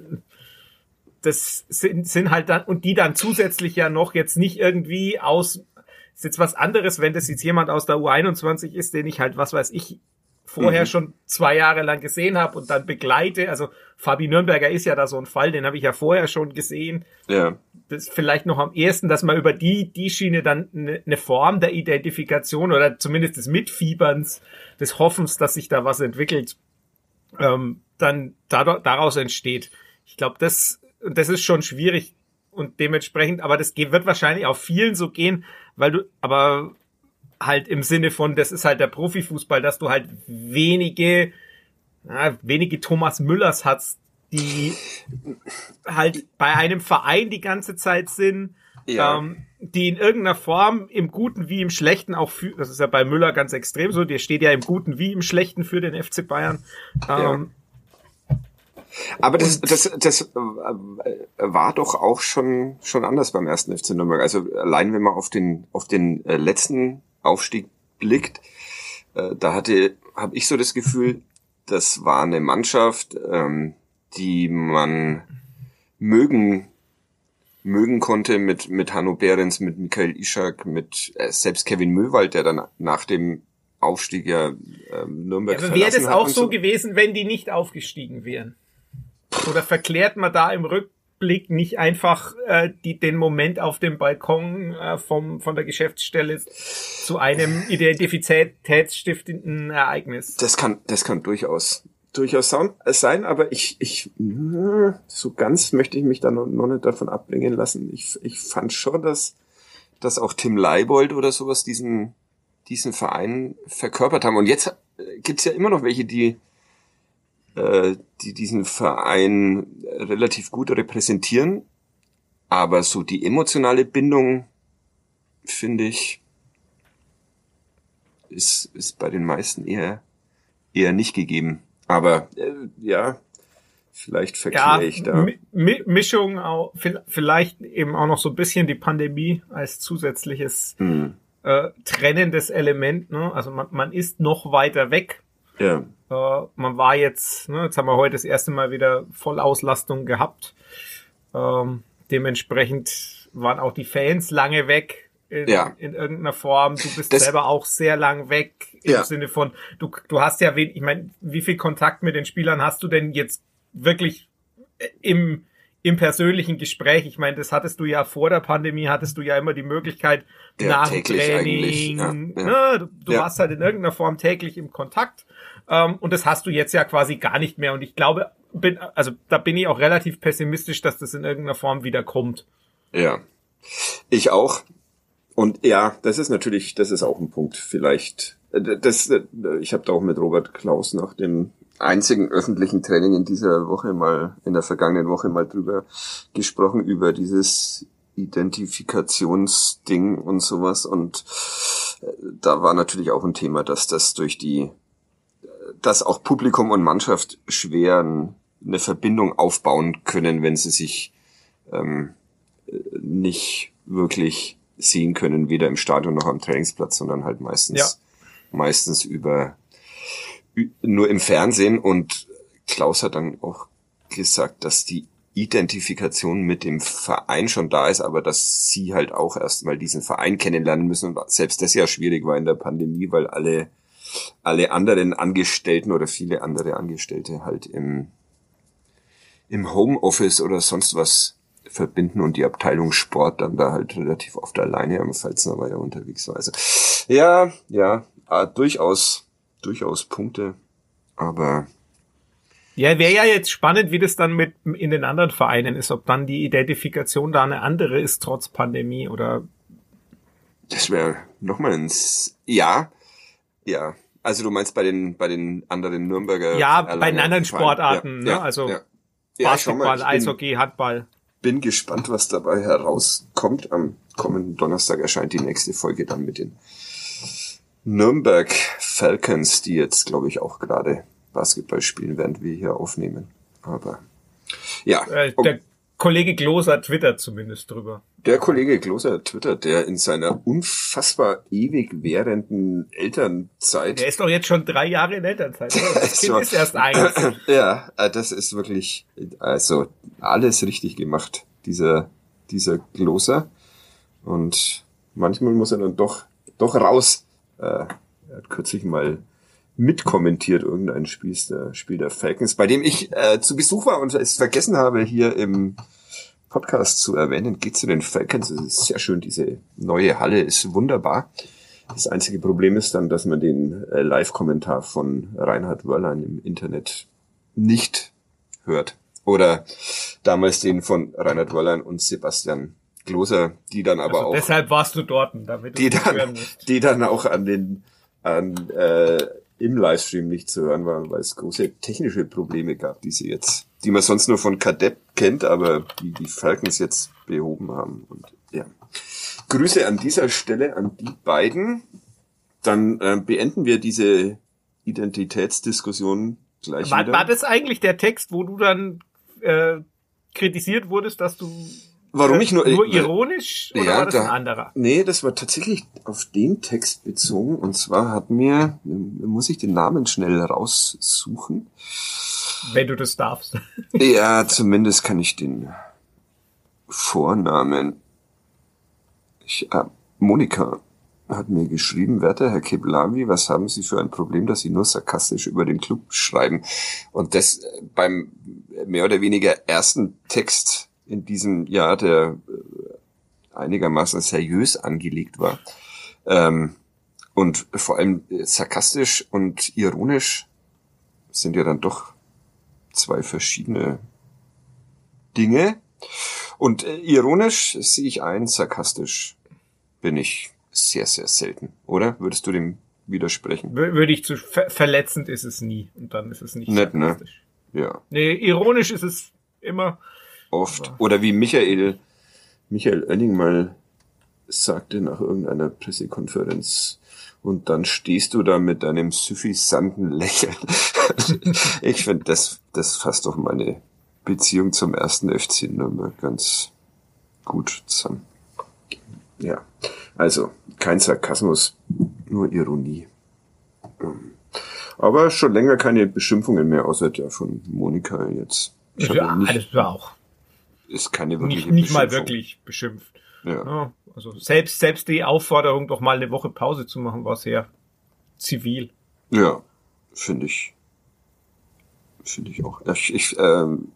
[SPEAKER 2] das sind, sind halt dann, und die dann zusätzlich ja noch jetzt nicht irgendwie aus, ist jetzt was anderes, wenn das jetzt jemand aus der U einundzwanzig ist, den ich halt, was weiß ich, vorher mhm. schon zwei Jahre lang gesehen habe und dann begleite. Also Fabi Nürnberger ist ja da so ein Fall, den habe ich ja vorher schon gesehen.
[SPEAKER 1] Ja.
[SPEAKER 2] Das ist vielleicht noch am ehesten, dass man über die, die Schiene dann eine, eine Form der Identifikation oder zumindest des Mitfieberns, des Hoffens, dass sich da was entwickelt, ähm, dann dadurch, daraus entsteht. Ich glaube, das Und das ist schon schwierig und dementsprechend, aber das wird wahrscheinlich auch vielen so gehen, weil du, aber halt im Sinne von, das ist halt der Profifußball, dass du halt wenige, na, wenige Thomas Müllers hast, die halt bei einem Verein die ganze Zeit sind, ja. ähm, die in irgendeiner Form im Guten wie im Schlechten auch für, das ist ja bei Müller ganz extrem so, der steht ja im Guten wie im Schlechten für den F C Bayern. Ähm,
[SPEAKER 1] ja. Aber das, das, das war doch auch schon, schon anders beim ersten F C Nürnberg. Also allein wenn man auf den, auf den letzten Aufstieg blickt, da hatte, habe ich so das Gefühl, das war eine Mannschaft, die man mögen, mögen konnte mit, mit Hanno Behrens, mit Michael Ishak, mit selbst Kevin Möwald, der dann nach dem Aufstieg ja Nürnberg
[SPEAKER 2] verlassen hat. Wäre das auch so gewesen, wenn die nicht aufgestiegen wären? Oder verklärt man da im Rückblick nicht einfach äh, die, den Moment auf dem Balkon äh, vom, von der Geschäftsstelle zu einem identitätsstiftenden Ereignis?
[SPEAKER 1] Das kann, das kann durchaus, durchaus sein, aber ich, ich, so ganz möchte ich mich da noch, noch nicht davon abbringen lassen. Ich, ich fand schon, dass, dass auch Tim Leibold oder sowas diesen, diesen Verein verkörpert haben. Und jetzt gibt's ja immer noch welche, die, die diesen Verein relativ gut repräsentieren. Aber so die emotionale Bindung, finde ich, ist, ist bei den meisten eher, eher nicht gegeben. Aber, äh, ja, vielleicht verkehre ja, ich da.
[SPEAKER 2] Mi- Mischung auch, vielleicht eben auch noch so ein bisschen die Pandemie als zusätzliches hm. äh, trennendes Element, ne? Also man, man ist noch weiter weg.
[SPEAKER 1] Ja.
[SPEAKER 2] Uh, man war jetzt, ne, jetzt haben wir heute das erste Mal wieder Vollauslastung gehabt. Ähm, dementsprechend waren auch die Fans lange weg in, ja. in irgendeiner Form. Du bist das, selber auch sehr lang weg im ja. Sinne von, du, du hast ja, wen, ich meine, wie viel Kontakt mit den Spielern hast du denn jetzt wirklich im, im persönlichen Gespräch? Ich meine, das hattest du ja vor der Pandemie, hattest du ja immer die Möglichkeit, ja, nach dem Training, ja, ja. Ne, du, du ja. warst halt in irgendeiner Form täglich im Kontakt. Um, und das hast du jetzt ja quasi gar nicht mehr. Und ich glaube, bin, also da bin ich auch relativ pessimistisch, dass das in irgendeiner Form wieder kommt.
[SPEAKER 1] Ja, ich auch. Und ja, das ist natürlich, das ist auch ein Punkt. Vielleicht, das, ich habe da auch mit Robert Klaus nach dem einzigen öffentlichen Training in dieser Woche mal, in der vergangenen Woche mal drüber gesprochen, über dieses Identifikationsding und sowas. Und da war natürlich auch ein Thema, dass das durch die dass auch Publikum und Mannschaft schwer eine Verbindung aufbauen können, wenn sie sich ähm, nicht wirklich sehen können, weder im Stadion noch am Trainingsplatz, sondern halt meistens ja. meistens über nur im Fernsehen. Und Klaus hat dann auch gesagt, dass die Identifikation mit dem Verein schon da ist, aber dass sie halt auch erstmal diesen Verein kennenlernen müssen. Und selbst das ja schwierig war in der Pandemie, weil alle alle anderen Angestellten oder viele andere Angestellte halt im im Homeoffice oder sonst was verbinden und die Abteilung Sport dann da halt relativ oft alleine am Pfalzner Weiher unterwegs war. Also ja, ja, äh, durchaus durchaus Punkte, aber
[SPEAKER 2] Ja, wäre ja jetzt spannend, wie das dann mit in den anderen Vereinen ist, ob dann die Identifikation da eine andere ist, trotz Pandemie, oder?
[SPEAKER 1] Das wäre nochmal ein, S- ja, ja. Also du meinst bei den, bei den anderen Nürnberger?
[SPEAKER 2] Ja, bei den
[SPEAKER 1] Erlanger
[SPEAKER 2] anderen
[SPEAKER 1] Vereinen.
[SPEAKER 2] Sportarten,
[SPEAKER 1] ja,
[SPEAKER 2] ne?
[SPEAKER 1] ja,
[SPEAKER 2] Also
[SPEAKER 1] ja. Ja,
[SPEAKER 2] Basketball,
[SPEAKER 1] mal,
[SPEAKER 2] Eishockey, Handball.
[SPEAKER 1] Bin gespannt, was dabei herauskommt. Am kommenden Donnerstag erscheint die nächste Folge dann mit den Nürnberg Falcons, die jetzt, glaube ich, auch gerade Basketball spielen, während wir hier aufnehmen. Aber ja.
[SPEAKER 2] Äh, der Kollege Gloser twittert zumindest drüber.
[SPEAKER 1] Der Kollege Gloser twittert, der in seiner unfassbar ewig währenden Elternzeit.
[SPEAKER 2] Der ist doch jetzt schon drei Jahre in Elternzeit. Oder? Das Kind
[SPEAKER 1] so,
[SPEAKER 2] ist erst eins.
[SPEAKER 1] Ja, das ist wirklich, also alles richtig gemacht, dieser, dieser Gloser. Und manchmal muss er dann doch, doch raus. Äh, er hat kürzlich mal mitkommentiert irgendein Spiel der, Spiel der Falcons, bei dem ich äh, zu Besuch war und es vergessen habe, hier im Podcast zu erwähnen. Geht zu den Falcons, es ist sehr schön, diese neue Halle ist wunderbar. Das einzige Problem ist dann, dass man den äh, Live-Kommentar von Reinhard Wörlein im Internet nicht hört. Oder damals den von Reinhard Wörlein und Sebastian Gloser, die dann aber
[SPEAKER 2] also
[SPEAKER 1] auch...
[SPEAKER 2] Deshalb warst du dort, damit du
[SPEAKER 1] die
[SPEAKER 2] das
[SPEAKER 1] dann,
[SPEAKER 2] hören musst.
[SPEAKER 1] Die dann auch an den an äh, im Livestream nicht zu hören waren, weil es große technische Probleme gab, die sie jetzt, die man sonst nur von Kadepp kennt, aber die die Falcons jetzt behoben haben. Und ja, Grüße an dieser Stelle an die beiden. Dann äh, beenden wir diese Identitätsdiskussion gleich
[SPEAKER 2] War,
[SPEAKER 1] wieder.
[SPEAKER 2] war das eigentlich der Text, wo du dann äh, kritisiert wurdest, dass du
[SPEAKER 1] Warum ich nur,
[SPEAKER 2] nur
[SPEAKER 1] äh,
[SPEAKER 2] ironisch oder
[SPEAKER 1] ja,
[SPEAKER 2] war das
[SPEAKER 1] da,
[SPEAKER 2] ein anderer?
[SPEAKER 1] Nee, das war tatsächlich auf den Text bezogen. Und zwar hat mir, muss ich den Namen schnell raussuchen.
[SPEAKER 2] Wenn du das darfst.
[SPEAKER 1] Ja, zumindest kann ich den Vornamen. Ich, äh, Monika hat mir geschrieben, werter Herr Keblavi, was haben Sie für ein Problem, dass Sie nur sarkastisch über den Club schreiben? Und das beim mehr oder weniger ersten Text in diesem Jahr, der einigermaßen seriös angelegt war. Ähm, und vor allem sarkastisch und ironisch sind ja dann doch zwei verschiedene Dinge. Und äh, ironisch sehe ich ein, sarkastisch bin ich sehr, sehr selten, oder? Würdest du dem widersprechen?
[SPEAKER 2] Wür- Würde ich zu ver- verletzend ist es nie. Und dann ist es nicht
[SPEAKER 1] Nett, ne?
[SPEAKER 2] sarkastisch.
[SPEAKER 1] Ja.
[SPEAKER 2] Nee, ironisch ist es immer.
[SPEAKER 1] Oft. Oder wie Michael, Michael Oenning mal sagte nach irgendeiner Pressekonferenz, und dann stehst du da mit deinem suffisanten Lächeln. Ich finde, das, das fasst doch meine Beziehung zum ersten F C Nürnberg ganz gut zusammen. Ja, also kein Sarkasmus, nur Ironie. Aber schon länger keine Beschimpfungen mehr, außer der von Monika jetzt. Ich
[SPEAKER 2] Ja,
[SPEAKER 1] habe nicht,
[SPEAKER 2] das war auch
[SPEAKER 1] ist keine wirkliche
[SPEAKER 2] nicht, nicht mal
[SPEAKER 1] Beschimpfung.
[SPEAKER 2] wirklich beschimpft.
[SPEAKER 1] Ja.
[SPEAKER 2] Ja, also selbst, selbst die Aufforderung, doch mal eine Woche Pause zu machen, war sehr zivil.
[SPEAKER 1] Ja, finde ich. Finde ich auch. Ich, ich ähm,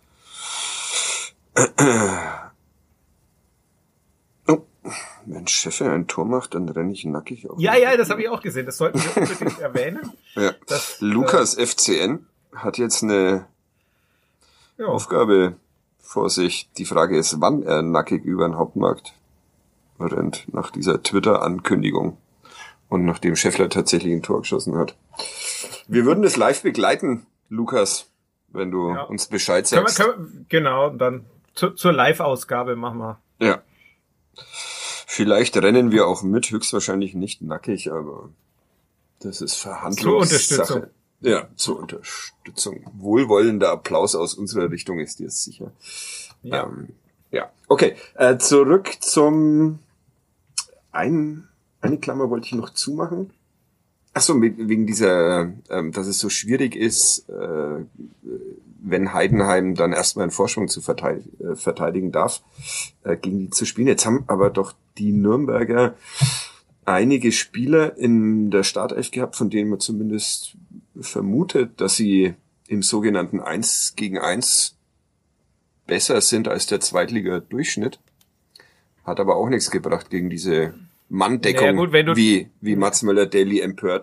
[SPEAKER 1] oh, wenn Schäfer ein Tor macht, dann renne ich nackig auf.
[SPEAKER 2] Ja, ja, das habe ich auch gesehen. Das sollten wir unbedingt erwähnen.
[SPEAKER 1] Ja.
[SPEAKER 2] Das,
[SPEAKER 1] Lukas F C N hat jetzt eine
[SPEAKER 2] Ja.
[SPEAKER 1] Aufgabe vor sich. Die Frage ist, wann er nackig über den Hauptmarkt rennt, nach dieser Twitter-Ankündigung und nachdem Scheffler tatsächlich ein Tor geschossen hat. Wir würden das live begleiten, Lukas, wenn du
[SPEAKER 2] Ja.
[SPEAKER 1] uns Bescheid
[SPEAKER 2] Können wir,
[SPEAKER 1] sagst.
[SPEAKER 2] können wir, genau, und dann zu, zur Live-Ausgabe machen wir.
[SPEAKER 1] Ja. Vielleicht rennen wir auch mit, höchstwahrscheinlich nicht nackig, aber das ist Verhandlungssache.
[SPEAKER 2] Zur Unterstützung.
[SPEAKER 1] Ja, zur Unterstützung. Wohlwollender Applaus aus unserer Richtung ist dir sicher.
[SPEAKER 2] Ja.
[SPEAKER 1] Ähm, ja. Okay, äh, zurück zum ein, eine Klammer wollte ich noch zumachen. Ach so, wegen dieser, ähm, dass es so schwierig ist, äh, wenn Heidenheim dann erstmal einen Vorsprung zu verteid- äh, verteidigen darf, äh, gegen die zu spielen. Jetzt haben aber doch die Nürnberger einige Spieler in der Startelf gehabt, von denen man zumindest vermutet, dass sie im sogenannten eins gegen eins besser sind als der Zweitliga-Durchschnitt. Hat aber auch nichts gebracht gegen diese Manndeckung,
[SPEAKER 2] Naja, gut, wenn du-
[SPEAKER 1] wie, wie Mats Möller-Daly empört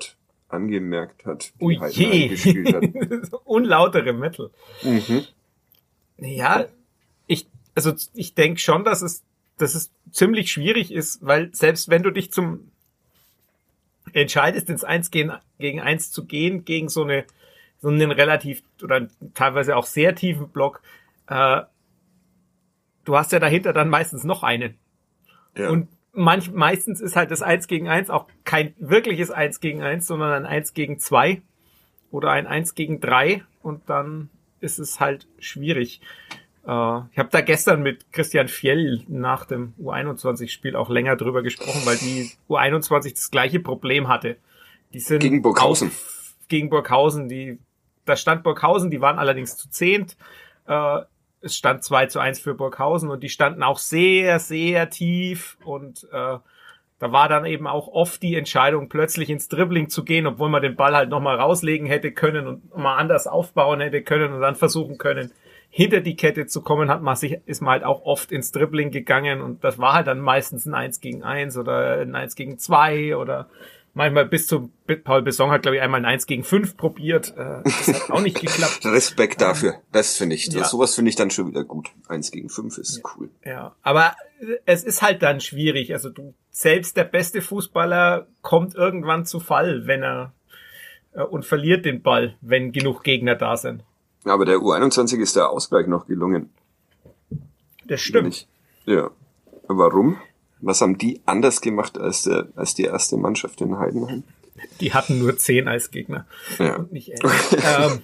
[SPEAKER 1] angemerkt hat, die
[SPEAKER 2] Ui
[SPEAKER 1] Heidenheim
[SPEAKER 2] je.
[SPEAKER 1] gespielt hat.
[SPEAKER 2] Unlautere Metal.
[SPEAKER 1] Mhm.
[SPEAKER 2] Ja, ich, also ich denke schon, dass es, dass es ziemlich schwierig ist, weil selbst wenn du dich zum entscheidest, ins eins gegen eins zu gehen, gegen so eine, so einen relativ oder teilweise auch sehr tiefen Block, äh, du hast ja dahinter dann meistens noch einen.
[SPEAKER 1] Ja.
[SPEAKER 2] Und manch, meistens ist halt das eins gegen eins auch kein wirkliches eins gegen eins, sondern ein eins gegen zwei oder ein eins gegen drei und dann ist es halt schwierig. Uh, ich habe da gestern mit Christian Fjell nach dem U einundzwanzig-Spiel auch länger drüber gesprochen, weil die U einundzwanzig das gleiche Problem hatte. Die sind
[SPEAKER 1] Gegen Burghausen.
[SPEAKER 2] Auf, gegen Burghausen. Die, da stand Burghausen, die waren allerdings zu zehnt. Uh, es stand zwei zu eins für Burghausen und die standen auch sehr, sehr tief und uh, da war dann eben auch oft die Entscheidung, plötzlich ins Dribbling zu gehen, obwohl man den Ball halt nochmal rauslegen hätte können und mal anders aufbauen hätte können und dann versuchen können, hinter die Kette zu kommen, hat man sich, ist man halt auch oft ins Dribbling gegangen und das war halt dann meistens ein eins gegen eins oder ein eins gegen zwei oder manchmal bis zu Paul Besson hat, glaube ich, einmal ein eins gegen fünf probiert. Das hat auch nicht geklappt.
[SPEAKER 1] Respekt dafür. Das finde ich.
[SPEAKER 2] Ja.
[SPEAKER 1] Sowas finde ich dann schon wieder gut. eins gegen fünf ist
[SPEAKER 2] ja.
[SPEAKER 1] cool.
[SPEAKER 2] Ja, aber es ist halt dann schwierig. Also du, selbst der beste Fußballer kommt irgendwann zu Fall, wenn er und verliert den Ball, wenn genug Gegner da sind.
[SPEAKER 1] Aber der U einundzwanzig ist der Ausgleich noch gelungen.
[SPEAKER 2] Das stimmt.
[SPEAKER 1] Ja. Warum? Was haben die anders gemacht als der, als die erste Mannschaft in Heidenheim?
[SPEAKER 2] Die hatten nur zehn als Gegner.
[SPEAKER 1] Ja.
[SPEAKER 2] Und nicht elf. ähm,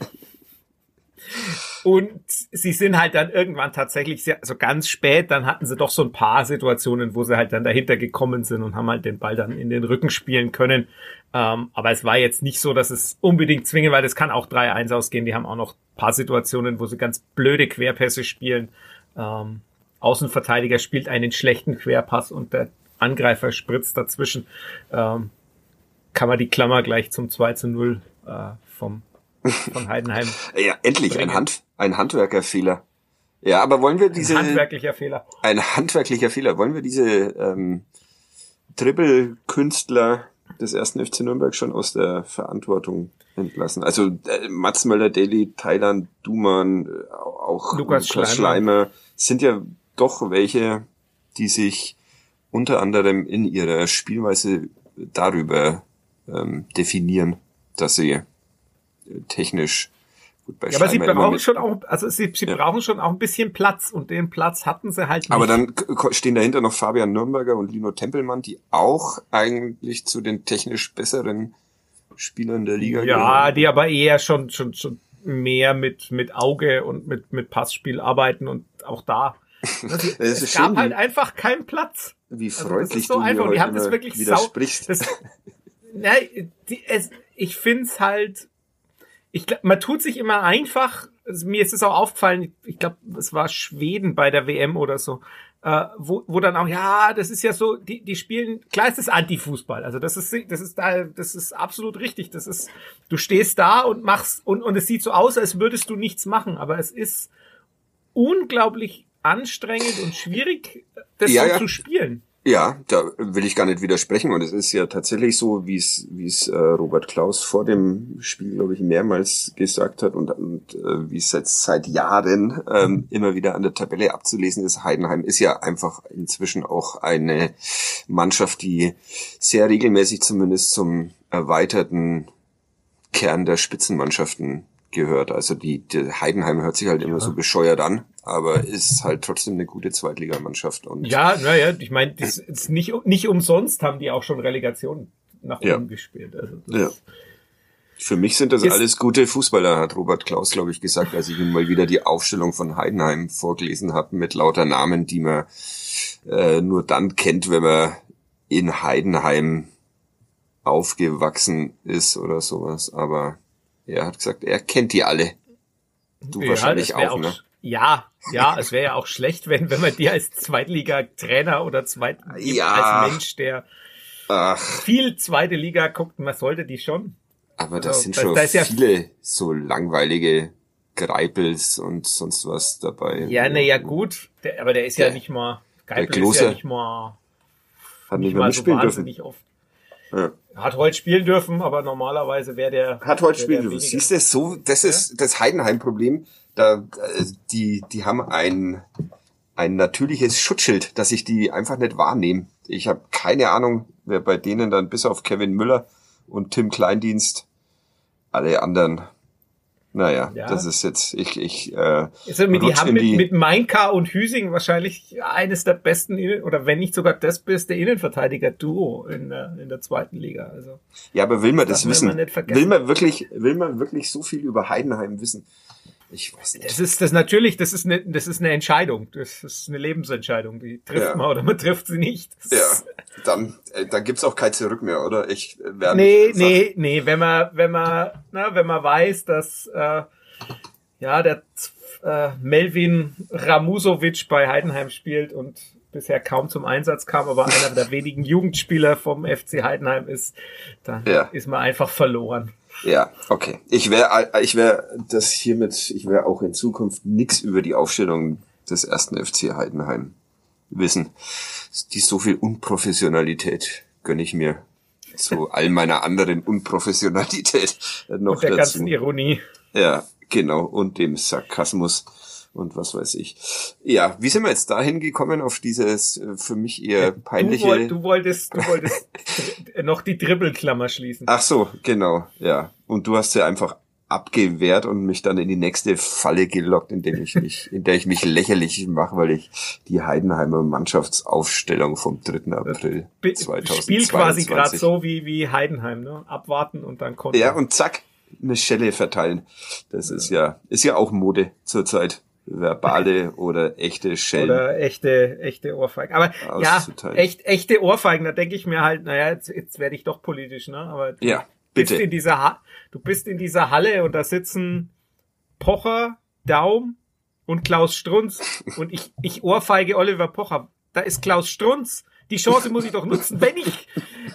[SPEAKER 2] und sie sind halt dann irgendwann tatsächlich sehr, also ganz spät, dann hatten sie doch so ein paar Situationen, wo sie halt dann dahinter gekommen sind und haben halt den Ball dann in den Rücken spielen können. Ähm, aber es war jetzt nicht so, dass es unbedingt zwingend, weil das kann auch drei eins ausgehen. Die haben auch noch ein paar Situationen, wo sie ganz blöde Querpässe spielen. Ähm, Außenverteidiger spielt einen schlechten Querpass und der Angreifer spritzt dazwischen. Ähm, kann man die Klammer gleich zum zwei zu null äh, vom von Heidenheim.
[SPEAKER 1] Ja, endlich ein, Hand, ein Handwerkerfehler. Ja, aber wollen wir diese...
[SPEAKER 2] Ein handwerklicher Fehler.
[SPEAKER 1] Ein handwerklicher Fehler. Wollen wir diese ähm, Dribbelkünstler des ersten F C Nürnberg schon aus der Verantwortung entlassen? Also äh, Mats Möller-Deli, Thailand, Duman, äh, auch
[SPEAKER 2] Lukas,
[SPEAKER 1] Lukas
[SPEAKER 2] Schleimer.
[SPEAKER 1] Schleimer sind ja doch welche, die sich unter anderem in ihrer Spielweise darüber ähm, definieren, dass sie technisch gut bei
[SPEAKER 2] Ja, aber sie
[SPEAKER 1] Schleimer immer
[SPEAKER 2] brauchen
[SPEAKER 1] mit-
[SPEAKER 2] schon auch, also sie, sie
[SPEAKER 1] Ja.
[SPEAKER 2] brauchen schon auch ein bisschen Platz und den Platz hatten sie halt nicht.
[SPEAKER 1] Aber dann k- stehen dahinter noch Fabian Nürnberger und Lino Tempelmann, die auch eigentlich zu den technisch besseren Spielern der Liga
[SPEAKER 2] ja,
[SPEAKER 1] gehören.
[SPEAKER 2] die aber eher schon, schon, schon mehr mit, mit Auge und mit, mit Passspiel arbeiten und auch da. Also,
[SPEAKER 1] Das ist
[SPEAKER 2] es
[SPEAKER 1] schön,
[SPEAKER 2] gab halt
[SPEAKER 1] wie-
[SPEAKER 2] einfach keinen Platz.
[SPEAKER 1] Wie
[SPEAKER 2] Also das
[SPEAKER 1] freundlich
[SPEAKER 2] ist so
[SPEAKER 1] du mir
[SPEAKER 2] einfach. Und die
[SPEAKER 1] heute
[SPEAKER 2] haben das
[SPEAKER 1] immer
[SPEAKER 2] wirklich sau,
[SPEAKER 1] widersprichst.
[SPEAKER 2] das, na, die, es, ich find's halt, ich glaub, man tut sich immer einfach, also mir ist es auch aufgefallen, ich glaube, es war Schweden bei der W M oder so, äh, wo, wo dann auch, ja, das ist ja so, die, die spielen, klar ist das Anti-Fußball, also das ist, das ist da, das ist absolut richtig, das ist, du stehst da und machst, und, und es sieht so aus, als würdest du nichts machen, aber es ist unglaublich anstrengend und schwierig, das
[SPEAKER 1] Ja,
[SPEAKER 2] so
[SPEAKER 1] ja.
[SPEAKER 2] zu spielen.
[SPEAKER 1] Ja, da will ich gar nicht widersprechen. Und es ist ja tatsächlich so, wie es wie es äh, Robert Klaus vor dem Spiel, glaube ich, mehrmals gesagt hat und, und äh, wie es jetzt seit Jahren ähm, immer wieder an der Tabelle abzulesen ist. Heidenheim ist ja einfach inzwischen auch eine Mannschaft, die sehr regelmäßig zumindest zum erweiterten Kern der Spitzenmannschaften gehört. Also die, die Heidenheim hört sich halt immer so bescheuert an, aber ist halt trotzdem eine gute Zweitligamannschaft. Und
[SPEAKER 2] Ja, naja, ich meine, das ist nicht, nicht umsonst haben die auch schon Relegation nach oben
[SPEAKER 1] Ja.
[SPEAKER 2] gespielt. Also das
[SPEAKER 1] Ja. Für mich sind das
[SPEAKER 2] Ist-
[SPEAKER 1] alles gute Fußballer, hat Robert Klaus, glaube ich, gesagt, als ich ihm mal wieder die Aufstellung von Heidenheim vorgelesen habe, mit lauter Namen, die man äh, nur dann kennt, wenn man in Heidenheim aufgewachsen ist oder sowas. Aber er hat gesagt, er kennt die alle. Du
[SPEAKER 2] Ja,
[SPEAKER 1] wahrscheinlich
[SPEAKER 2] das wär
[SPEAKER 1] auch, ne?
[SPEAKER 2] Ja, ja, es wäre ja auch schlecht, wenn, wenn man dir als Zweitliga-Trainer oder Zweit
[SPEAKER 1] Ja.
[SPEAKER 2] als Mensch, der
[SPEAKER 1] Ach,
[SPEAKER 2] viel zweite Liga guckt, man sollte die schon.
[SPEAKER 1] aber das
[SPEAKER 2] Also,
[SPEAKER 1] sind
[SPEAKER 2] da-
[SPEAKER 1] schon
[SPEAKER 2] da ist ja-
[SPEAKER 1] viele so langweilige Greipels und sonst was dabei.
[SPEAKER 2] Ja, na ja, gut, der, aber der ist ja
[SPEAKER 1] Der-
[SPEAKER 2] nicht mal,
[SPEAKER 1] der
[SPEAKER 2] Geipel ist
[SPEAKER 1] Klose
[SPEAKER 2] ja nicht mal,
[SPEAKER 1] Hat
[SPEAKER 2] nicht
[SPEAKER 1] nicht mehr
[SPEAKER 2] mal so
[SPEAKER 1] mitspielen dürfen.
[SPEAKER 2] wahnsinnig oft.
[SPEAKER 1] Ja.
[SPEAKER 2] Hat heute spielen dürfen, aber normalerweise wäre der...
[SPEAKER 1] Hat heute spielen dürfen. Siehst du, so, das ist ja? das Heidenheim-Problem. Da, die, die haben ein, ein natürliches Schutzschild, dass ich die einfach nicht wahrnehme. Ich habe keine Ahnung, wer bei denen dann bis auf Kevin Müller und Tim Kleindienst alle anderen... Naja, ja. das ist jetzt, ich, ich, äh,
[SPEAKER 2] also mit, die haben mit, die mit Mainka und Hüsing wahrscheinlich eines der besten, Innen- oder wenn nicht sogar das beste Innenverteidiger-Duo in der, in der zweiten Liga, also.
[SPEAKER 1] Ja, aber will man das, das wissen? Will man wirklich, will man wirklich so viel über Heidenheim wissen? Ich weiß nicht.
[SPEAKER 2] Das ist, das natürlich, das ist eine, das ist eine Entscheidung. Das ist eine Lebensentscheidung. Die trifft ja. man oder man trifft sie nicht. Das
[SPEAKER 1] ja. Dann, äh, dann gibt's auch kein Zurück mehr, oder? Ich werde.
[SPEAKER 2] Nee, nee, nee. Wenn man, wenn man, na, wenn man weiß, dass, äh, ja, der, äh, Melvin Ramusovic bei Heidenheim spielt und bisher kaum zum Einsatz kam, aber einer der wenigen Jugendspieler vom F C Heidenheim ist, dann ja. ist man einfach verloren.
[SPEAKER 1] Ja, okay. Ich wäre, ich wäre das hiermit, ich wäre auch in Zukunft nichts über die Aufstellung des ersten F C Heidenheim wissen. Die so viel Unprofessionalität gönne ich mir zu all meiner anderen Unprofessionalität noch
[SPEAKER 2] und der
[SPEAKER 1] dazu.
[SPEAKER 2] Ganzen Ironie.
[SPEAKER 1] Ja, genau. Und dem Sarkasmus und was weiß ich. Ja, wie sind wir jetzt dahin gekommen auf dieses für mich eher peinliche...
[SPEAKER 2] Du, woll, du wolltest, du wolltest noch die Dribbelklammer schließen.
[SPEAKER 1] Ach so, genau, ja. Und du hast sie einfach abgewehrt und mich dann in die nächste Falle gelockt, in der ich mich, in der ich mich lächerlich mache, weil ich die Heidenheimer Mannschaftsaufstellung vom dritten April zweitausendzweiundzwanzig...
[SPEAKER 2] Spiel quasi gerade so wie, wie Heidenheim, ne? Abwarten und dann konnte...
[SPEAKER 1] Ja, und zack, eine Schelle verteilen. Das ist ja, ist ja auch Mode zurzeit. Verbale oder echte Schellen.
[SPEAKER 2] Oder echte, echte Ohrfeigen. Aber ja, echt, echte Ohrfeigen, da denke ich mir halt, naja, jetzt, jetzt werde ich doch politisch, ne? Aber du
[SPEAKER 1] ja, bitte.
[SPEAKER 2] Bist in dieser ha- du bist in dieser Halle und da sitzen Pocher, Daum und Klaus Strunz und ich, ich ohrfeige Oliver Pocher. Da ist Klaus Strunz. Die Chance muss ich doch nutzen, wenn ich,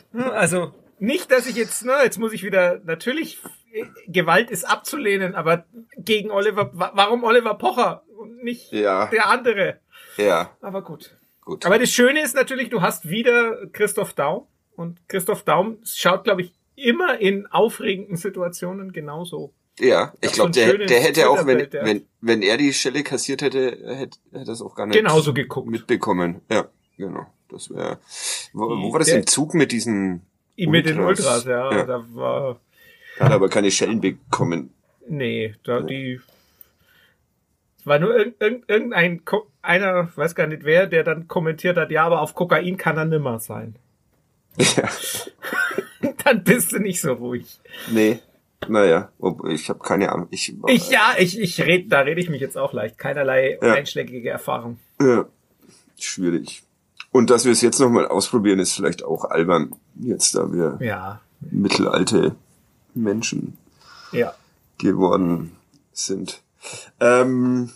[SPEAKER 2] also, nicht, dass ich jetzt, ne, jetzt muss ich wieder, natürlich, Gewalt ist abzulehnen, aber gegen Oliver, warum Oliver Pocher und nicht
[SPEAKER 1] ja.
[SPEAKER 2] der andere?
[SPEAKER 1] Ja.
[SPEAKER 2] Aber gut.
[SPEAKER 1] Gut.
[SPEAKER 2] Aber das Schöne ist natürlich, du hast wieder Christoph Daum und Christoph Daum schaut, glaube ich, immer in aufregenden Situationen genauso.
[SPEAKER 1] Ja, ich glaube, der, der hätte auch, wenn, wenn, wenn er die Schelle kassiert hätte, hätte, hätte das auch gar nicht
[SPEAKER 2] genauso geguckt.
[SPEAKER 1] mitbekommen. Ja, genau. Das wäre, wo, wo war das der, im Zug mit diesen
[SPEAKER 2] mit Ultras? den Ultras, ja, ja. Da war,
[SPEAKER 1] da hat aber keine Schellen bekommen.
[SPEAKER 2] Nee, da ja. die, es war nur irg- irg- irgendein, einer, weiß gar nicht wer, der dann kommentiert hat, ja, aber auf Kokain kann er nimmer sein.
[SPEAKER 1] Ja.
[SPEAKER 2] Dann bist du nicht so ruhig.
[SPEAKER 1] Nee. Naja, ich habe keine Ahnung. Ich,
[SPEAKER 2] ich ja, ich ich red, da rede ich mich jetzt auch leicht. Keinerlei ja. einschlägige Erfahrung.
[SPEAKER 1] Ja, schwierig. Und dass wir es jetzt nochmal ausprobieren, ist vielleicht auch albern. Jetzt, da wir
[SPEAKER 2] ja.
[SPEAKER 1] mittelalte Menschen
[SPEAKER 2] ja.
[SPEAKER 1] geworden sind. Ähm,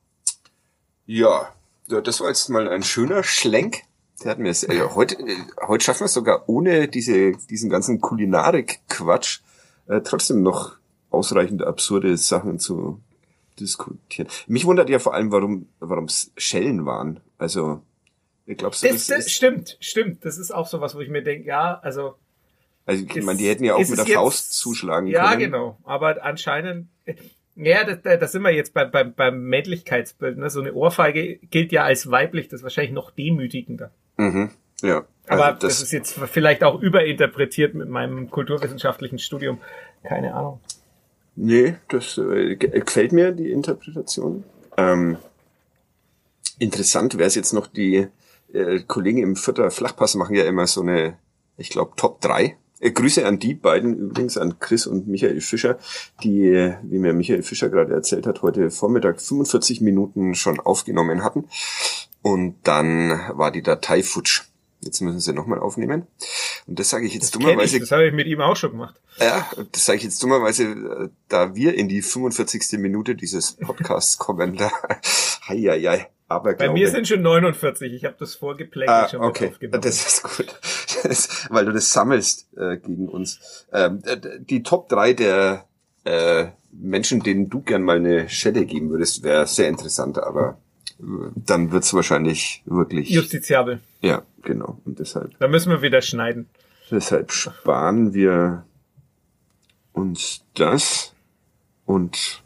[SPEAKER 1] ja, das war jetzt mal ein schöner Schlenk. Der hat mir es, äh, heute, äh, heute schaffen wir es sogar ohne diese, diesen ganzen Kulinarik-Quatsch, äh, trotzdem noch ausreichend absurde Sachen zu diskutieren. Mich wundert ja vor allem, warum, warum es Schellen waren. Also, glaubst du,
[SPEAKER 2] das, das, das stimmt, stimmt. Das ist auch sowas, wo ich mir denke, ja, also.
[SPEAKER 1] Also, ich meine, die hätten ja auch mit der jetzt, Faust zuschlagen
[SPEAKER 2] ja,
[SPEAKER 1] können.
[SPEAKER 2] Ja, genau. Aber anscheinend, ja, da, da sind wir jetzt beim, beim, beim Männlichkeitsbild, ne? So eine Ohrfeige gilt ja als weiblich, das ist wahrscheinlich noch demütigender.
[SPEAKER 1] Mhm, ja.
[SPEAKER 2] Also aber
[SPEAKER 1] das,
[SPEAKER 2] das ist jetzt vielleicht auch überinterpretiert mit meinem kulturwissenschaftlichen Studium. Keine Ahnung.
[SPEAKER 1] Nee, das äh, gefällt mir, die Interpretation. Ähm, interessant wäre es jetzt noch, die äh, Kollegen im Vierter Flachpass machen ja immer so eine, ich glaube, Top drei. Äh, Grüße an die beiden übrigens, an Chris und Michael Fischer, die, äh, wie mir Michael Fischer gerade erzählt hat, heute Vormittag fünfundvierzig Minuten schon aufgenommen hatten. Und dann war die Datei futsch. Jetzt müssen sie nochmal aufnehmen. Und das sage ich jetzt
[SPEAKER 2] das
[SPEAKER 1] dummerweise.
[SPEAKER 2] Ich, das habe ich mit ihm auch schon gemacht.
[SPEAKER 1] Ja, das sage ich jetzt dummerweise, da wir in die fünfundvierzigste Minute dieses Podcasts kommen. Da, hei, hei, hei, aber
[SPEAKER 2] Bei mir sind schon neunundvierzig. Ich habe das Vorgeplänkel
[SPEAKER 1] ah,
[SPEAKER 2] schon
[SPEAKER 1] okay.
[SPEAKER 2] mit aufgenommen.
[SPEAKER 1] Das ist gut. Das, weil du das sammelst äh, gegen uns. Ähm, die Top drei der äh, Menschen, denen du gern mal eine Schelle geben würdest, wäre sehr interessant, aber dann wird's wahrscheinlich wirklich
[SPEAKER 2] justiziabel.
[SPEAKER 1] Ja, genau. Und deshalb.
[SPEAKER 2] Da müssen wir wieder schneiden.
[SPEAKER 1] Deshalb sparen wir uns das und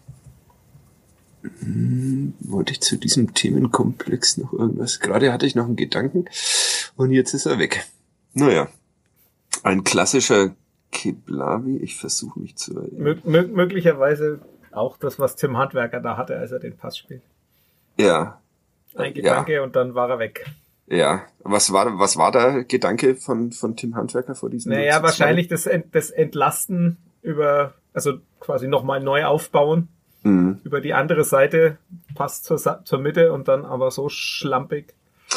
[SPEAKER 1] hm, wollte ich zu diesem Themenkomplex noch irgendwas? Gerade hatte ich noch einen Gedanken und jetzt ist er weg. Naja, ein klassischer Keblavi, ich versuche mich zu erinnern.
[SPEAKER 2] Mö- mö- möglicherweise auch das, was Tim Handwerker da hatte, als er den Pass spielt.
[SPEAKER 1] Ja.
[SPEAKER 2] Ein Gedanke
[SPEAKER 1] ja.
[SPEAKER 2] und dann war er weg.
[SPEAKER 1] Ja, was war was war der Gedanke von von Tim Handwerker vor diesem?
[SPEAKER 2] Naja, wahrscheinlich das, Ent, das Entlasten über, also quasi nochmal neu aufbauen, mhm. über die andere Seite, passt zur, zur Mitte und dann aber so schlampig.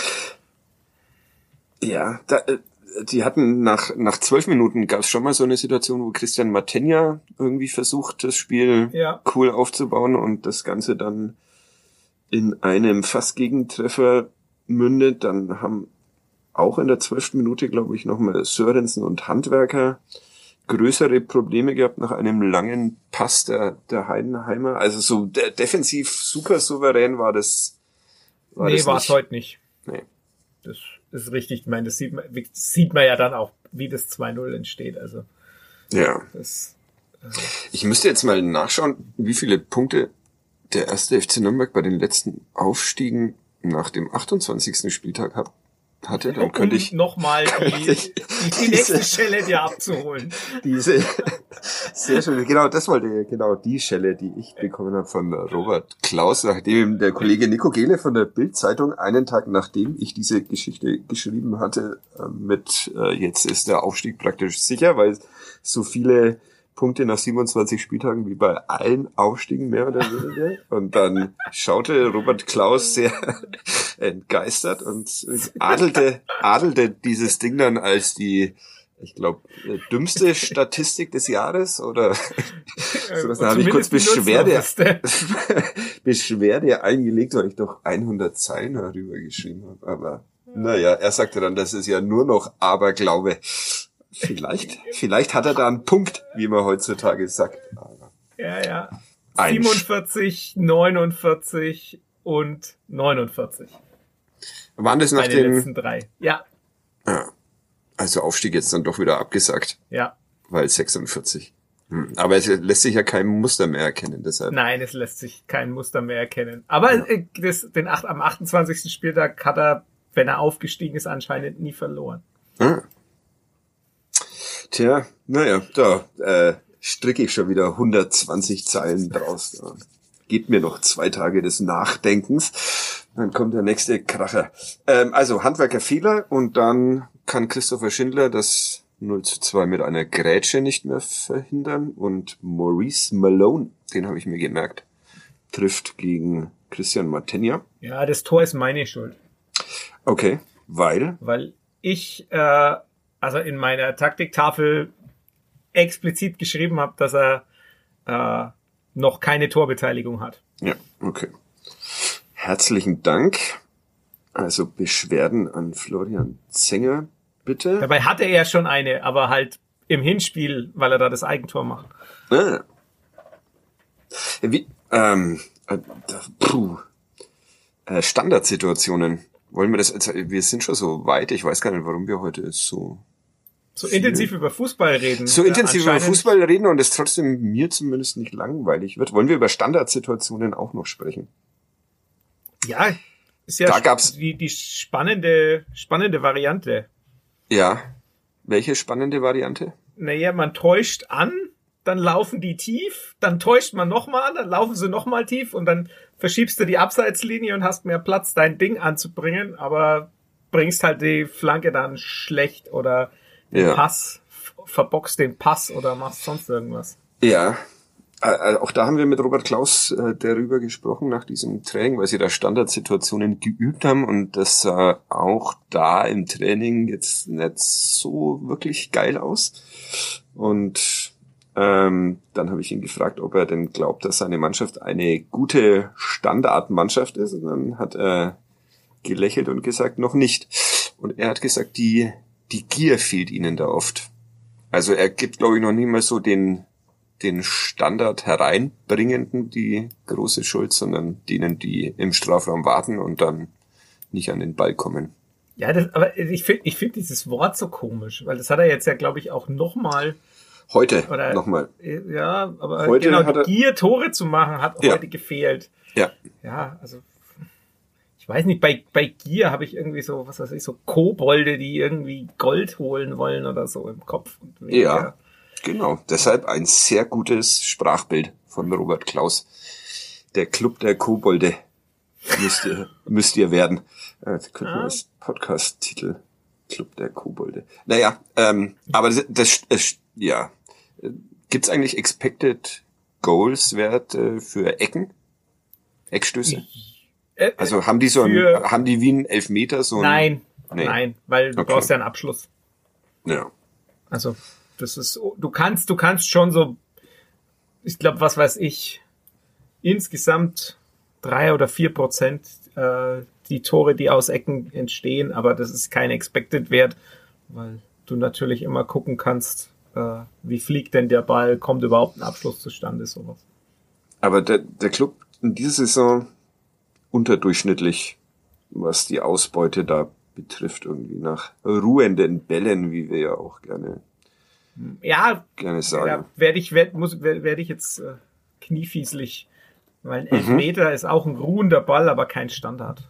[SPEAKER 1] Ja, da, die hatten nach nach zwölf Minuten gab es schon mal so eine Situation, wo Christian Matenja irgendwie versucht, das Spiel ja. cool aufzubauen und das Ganze dann in einem Fast-Gegentreffer mündet. Dann haben auch in der zwölften Minute, glaube ich, nochmal Sörensen und Handwerker größere Probleme gehabt nach einem langen Pass der, der Heidenheimer. Also so de- defensiv super souverän war das.
[SPEAKER 2] War nee, war es heute nicht.
[SPEAKER 1] Nee.
[SPEAKER 2] Das ist richtig. Ich meine, das sieht man, das sieht man ja dann auch, wie das zwei null entsteht. Also
[SPEAKER 1] ja.
[SPEAKER 2] Das, also
[SPEAKER 1] ich müsste jetzt mal nachschauen, wie viele Punkte der erste F C Nürnberg bei den letzten Aufstiegen nach dem achtundzwanzigsten Spieltag hat, hatte. Dann könnte
[SPEAKER 2] um
[SPEAKER 1] ich
[SPEAKER 2] nochmal die, die, die nächste Schelle dir abzuholen.
[SPEAKER 1] Diese, sehr schön, genau, das wollte ich, genau, die Schelle, die ich bekommen habe von Robert Klaus, nachdem der Kollege Nico Gehle von der Bild-Zeitung einen Tag nachdem ich diese Geschichte geschrieben hatte, mit äh, jetzt ist der Aufstieg praktisch sicher, weil so viele Punkte nach siebenundzwanzig Spieltagen wie bei allen Aufstiegen mehr oder weniger. Und dann schaute Robert Klaus sehr entgeistert und adelte, adelte dieses Ding dann als die, ich glaube, dümmste Statistik des Jahres oder so. Da habe ich kurz Beschwerde, Beschwerde eingelegt, weil ich doch hundert Zeilen darüber geschrieben habe. Aber naja, er sagte dann, das ist ja nur noch Aberglaube. Vielleicht, vielleicht hat er da einen Punkt, wie man heutzutage sagt.
[SPEAKER 2] Ja, ja. siebenundvierzig, neunundvierzig und neunundvierzig.
[SPEAKER 1] Waren das nach
[SPEAKER 2] Bei den, den letzten drei? Ja.
[SPEAKER 1] ja. Also Aufstieg jetzt dann doch wieder abgesagt.
[SPEAKER 2] Ja.
[SPEAKER 1] Weil sechsundvierzig. Hm. Aber es lässt sich ja kein Muster mehr erkennen, deshalb.
[SPEAKER 2] Nein, es lässt sich kein Muster mehr erkennen. Aber ja. das, den acht, am achtundzwanzigsten Spieltag hat er, wenn er aufgestiegen ist, anscheinend nie verloren.
[SPEAKER 1] Ah. Tja, naja, da äh, stricke ich schon wieder hundertzwanzig Zeilen draus. Da geht mir noch zwei Tage des Nachdenkens. Dann kommt der nächste Kracher. Ähm, also Handwerkerfehler und dann kann Christopher Schindler das null zu zwei mit einer Grätsche nicht mehr verhindern. Und Maurice Malone, den habe ich mir gemerkt, trifft gegen Christian Matenja.
[SPEAKER 2] Ja, das Tor ist meine Schuld.
[SPEAKER 1] Okay, weil?
[SPEAKER 2] Weil ich... Äh also in meiner Taktiktafel explizit geschrieben habe, dass er äh, noch keine Torbeteiligung hat.
[SPEAKER 1] Ja, okay. Herzlichen Dank. Also Beschwerden an Florian Zenger, bitte.
[SPEAKER 2] Dabei hatte er ja schon eine, aber halt im Hinspiel, weil er da das Eigentor macht.
[SPEAKER 1] Ah. Wie, ähm, äh, puh. Äh, Standardsituationen. Wollen wir das, wir sind schon so weit, ich weiß gar nicht, warum wir heute so...
[SPEAKER 2] So intensiv über Fußball reden.
[SPEAKER 1] So intensiv über Fußball reden und es trotzdem mir zumindest nicht langweilig wird. Wollen wir über Standardsituationen auch noch sprechen?
[SPEAKER 2] Ja, ist ja
[SPEAKER 1] da gab's
[SPEAKER 2] die, die spannende, spannende Variante.
[SPEAKER 1] Ja, welche spannende Variante?
[SPEAKER 2] Naja, man täuscht an, dann laufen die tief, dann täuscht man nochmal an, dann laufen sie nochmal tief und dann verschiebst du die Abseitslinie und hast mehr Platz, dein Ding anzubringen, aber bringst halt die Flanke dann schlecht oder den ja. Pass, verboxt den Pass oder machst sonst irgendwas.
[SPEAKER 1] Ja, äh, auch da haben wir mit Robert Klaus äh, darüber gesprochen nach diesem Training, weil sie da Standardsituationen geübt haben und das sah auch da im Training jetzt nicht so wirklich geil aus. Und ähm, dann habe ich ihn gefragt, ob er denn glaubt, dass seine Mannschaft eine gute Standardmannschaft ist. Und dann hat er gelächelt und gesagt, noch nicht. Und er hat gesagt, die die Gier fehlt ihnen da oft. Also er gibt, glaube ich, noch nie mal so den den Standard hereinbringenden die große Schuld, sondern denen, die im Strafraum warten und dann nicht an den Ball kommen.
[SPEAKER 2] Ja, das, aber ich finde ich finde dieses Wort so komisch, weil das hat er jetzt ja, glaube ich, auch nochmal.
[SPEAKER 1] Heute nochmal.
[SPEAKER 2] Ja, aber
[SPEAKER 1] heute
[SPEAKER 2] genau,
[SPEAKER 1] hat er,
[SPEAKER 2] Gier Tore zu machen, hat
[SPEAKER 1] ja.
[SPEAKER 2] heute gefehlt.
[SPEAKER 1] Ja.
[SPEAKER 2] Ja, also ich weiß nicht, bei, bei Gier habe ich irgendwie so, was weiß ich, so Kobolde, die irgendwie Gold holen wollen oder so im Kopf. Und
[SPEAKER 1] ja, genau. Deshalb ein sehr gutes Sprachbild von Robert Klaus. Der Club der Kobolde müsst ihr, müsst ihr werden. Äh, das könnte man ah. als Podcast-Titel. Club der Kobolde. Naja, ähm, aber das, das, das ja. Gibt's eigentlich Expected Goals Werte für Ecken? Eckstöße?
[SPEAKER 2] Äh,
[SPEAKER 1] also haben die so ein, haben die wie ein Elfmeter so ein...
[SPEAKER 2] Nein, nee. nein, weil du okay. brauchst ja einen Abschluss.
[SPEAKER 1] Ja.
[SPEAKER 2] Also, das ist, du kannst, du kannst schon so, ich glaube, was weiß ich, insgesamt drei oder vier Prozent äh, die Tore, die aus Ecken entstehen, aber das ist kein Expected Wert, weil du natürlich immer gucken kannst, äh, wie fliegt denn der Ball, kommt überhaupt ein Abschluss zustande, sowas.
[SPEAKER 1] Aber der, der Club in dieser Saison unterdurchschnittlich, was die Ausbeute da betrifft, irgendwie nach ruhenden Bällen, wie wir ja auch gerne,
[SPEAKER 2] ja,
[SPEAKER 1] gerne sagen.
[SPEAKER 2] Ja, werde ich, werd, muss, werde werd ich jetzt äh, kniefieslich, weil ein Elfmeter mhm. ist auch ein ruhender Ball, aber kein Standard.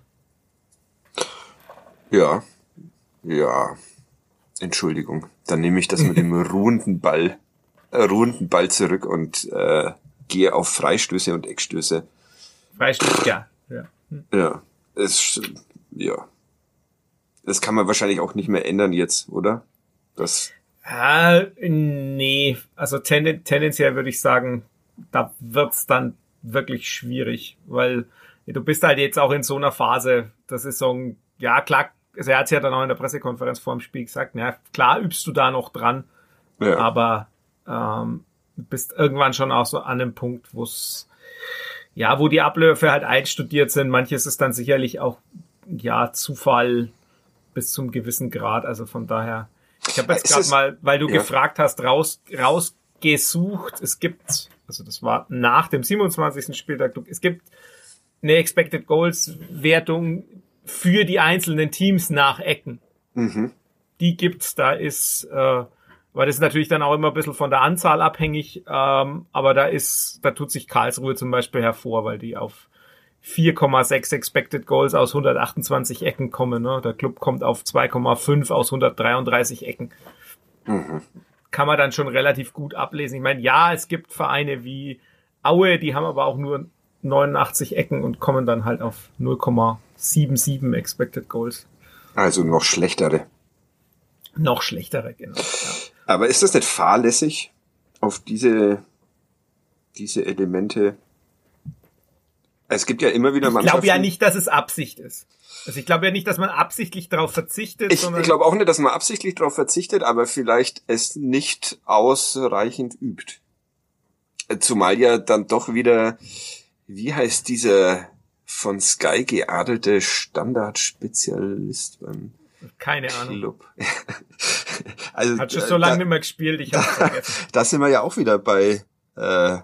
[SPEAKER 1] Ja, ja, Entschuldigung. Dann nehme ich das mit dem ruhenden Ball, äh, ruhenden Ball zurück und äh, gehe auf Freistöße und Eckstöße.
[SPEAKER 2] Freistöße, ja. Ja,
[SPEAKER 1] hm. ja, es, ja. Das kann man wahrscheinlich auch nicht mehr ändern jetzt, oder? Das.
[SPEAKER 2] Ah, nee, also ten, tendenziell würde ich sagen, da wird's dann wirklich schwierig, weil du bist halt jetzt auch in so einer Phase, das ist so ein, ja klar, also er hat es ja dann auch in der Pressekonferenz vor dem Spiel gesagt, na klar übst du da noch dran, ja. aber ähm, du bist irgendwann schon auch so an einem Punkt, wo es, ja, wo die Abläufe halt einstudiert sind, manches ist dann sicherlich auch, ja, Zufall bis zum gewissen Grad, also von daher, ich habe jetzt gerade mal, weil du ja. gefragt hast, raus, rausgesucht, es gibt, also das war nach dem siebenundzwanzigsten Spieltag, es gibt eine Expected Goals Wertung für die einzelnen Teams nach Ecken.
[SPEAKER 1] Mhm.
[SPEAKER 2] Die gibt's, da ist, äh, weil das ist natürlich dann auch immer ein bisschen von der Anzahl abhängig, ähm, aber da ist, da tut sich Karlsruhe zum Beispiel hervor, weil die auf vier Komma sechs Expected Goals aus hundertachtundzwanzig Ecken kommen, ne? Der Club kommt auf zwei Komma fünf aus hundertdreiunddreißig Ecken.
[SPEAKER 1] Mhm.
[SPEAKER 2] Kann man dann schon relativ gut ablesen. Ich meine, ja, es gibt Vereine wie Aue, die haben aber auch nur neunundachtzig Ecken und kommen dann halt auf null Komma siebenundsiebzig Expected Goals.
[SPEAKER 1] Also noch schlechtere.
[SPEAKER 2] Noch schlechtere, genau. Ja.
[SPEAKER 1] Aber ist das nicht fahrlässig, auf diese, diese Elemente? Es gibt ja immer wieder Mannschaften.
[SPEAKER 2] Ich glaube ja nicht, dass es Absicht ist. Also ich glaube ja nicht, dass man absichtlich darauf verzichtet.
[SPEAKER 1] Ich,
[SPEAKER 2] sondern
[SPEAKER 1] ich glaube auch nicht, dass man absichtlich darauf verzichtet, aber vielleicht es nicht ausreichend übt. Zumal ja dann doch wieder, wie heißt dieser von Sky geadelte Standardspezialist beim
[SPEAKER 2] Keine Ahnung.
[SPEAKER 1] Club? Also,
[SPEAKER 2] hat schon so lange nicht mehr gespielt, ich hab's vergessen.
[SPEAKER 1] Da sind wir ja auch wieder bei äh, äh,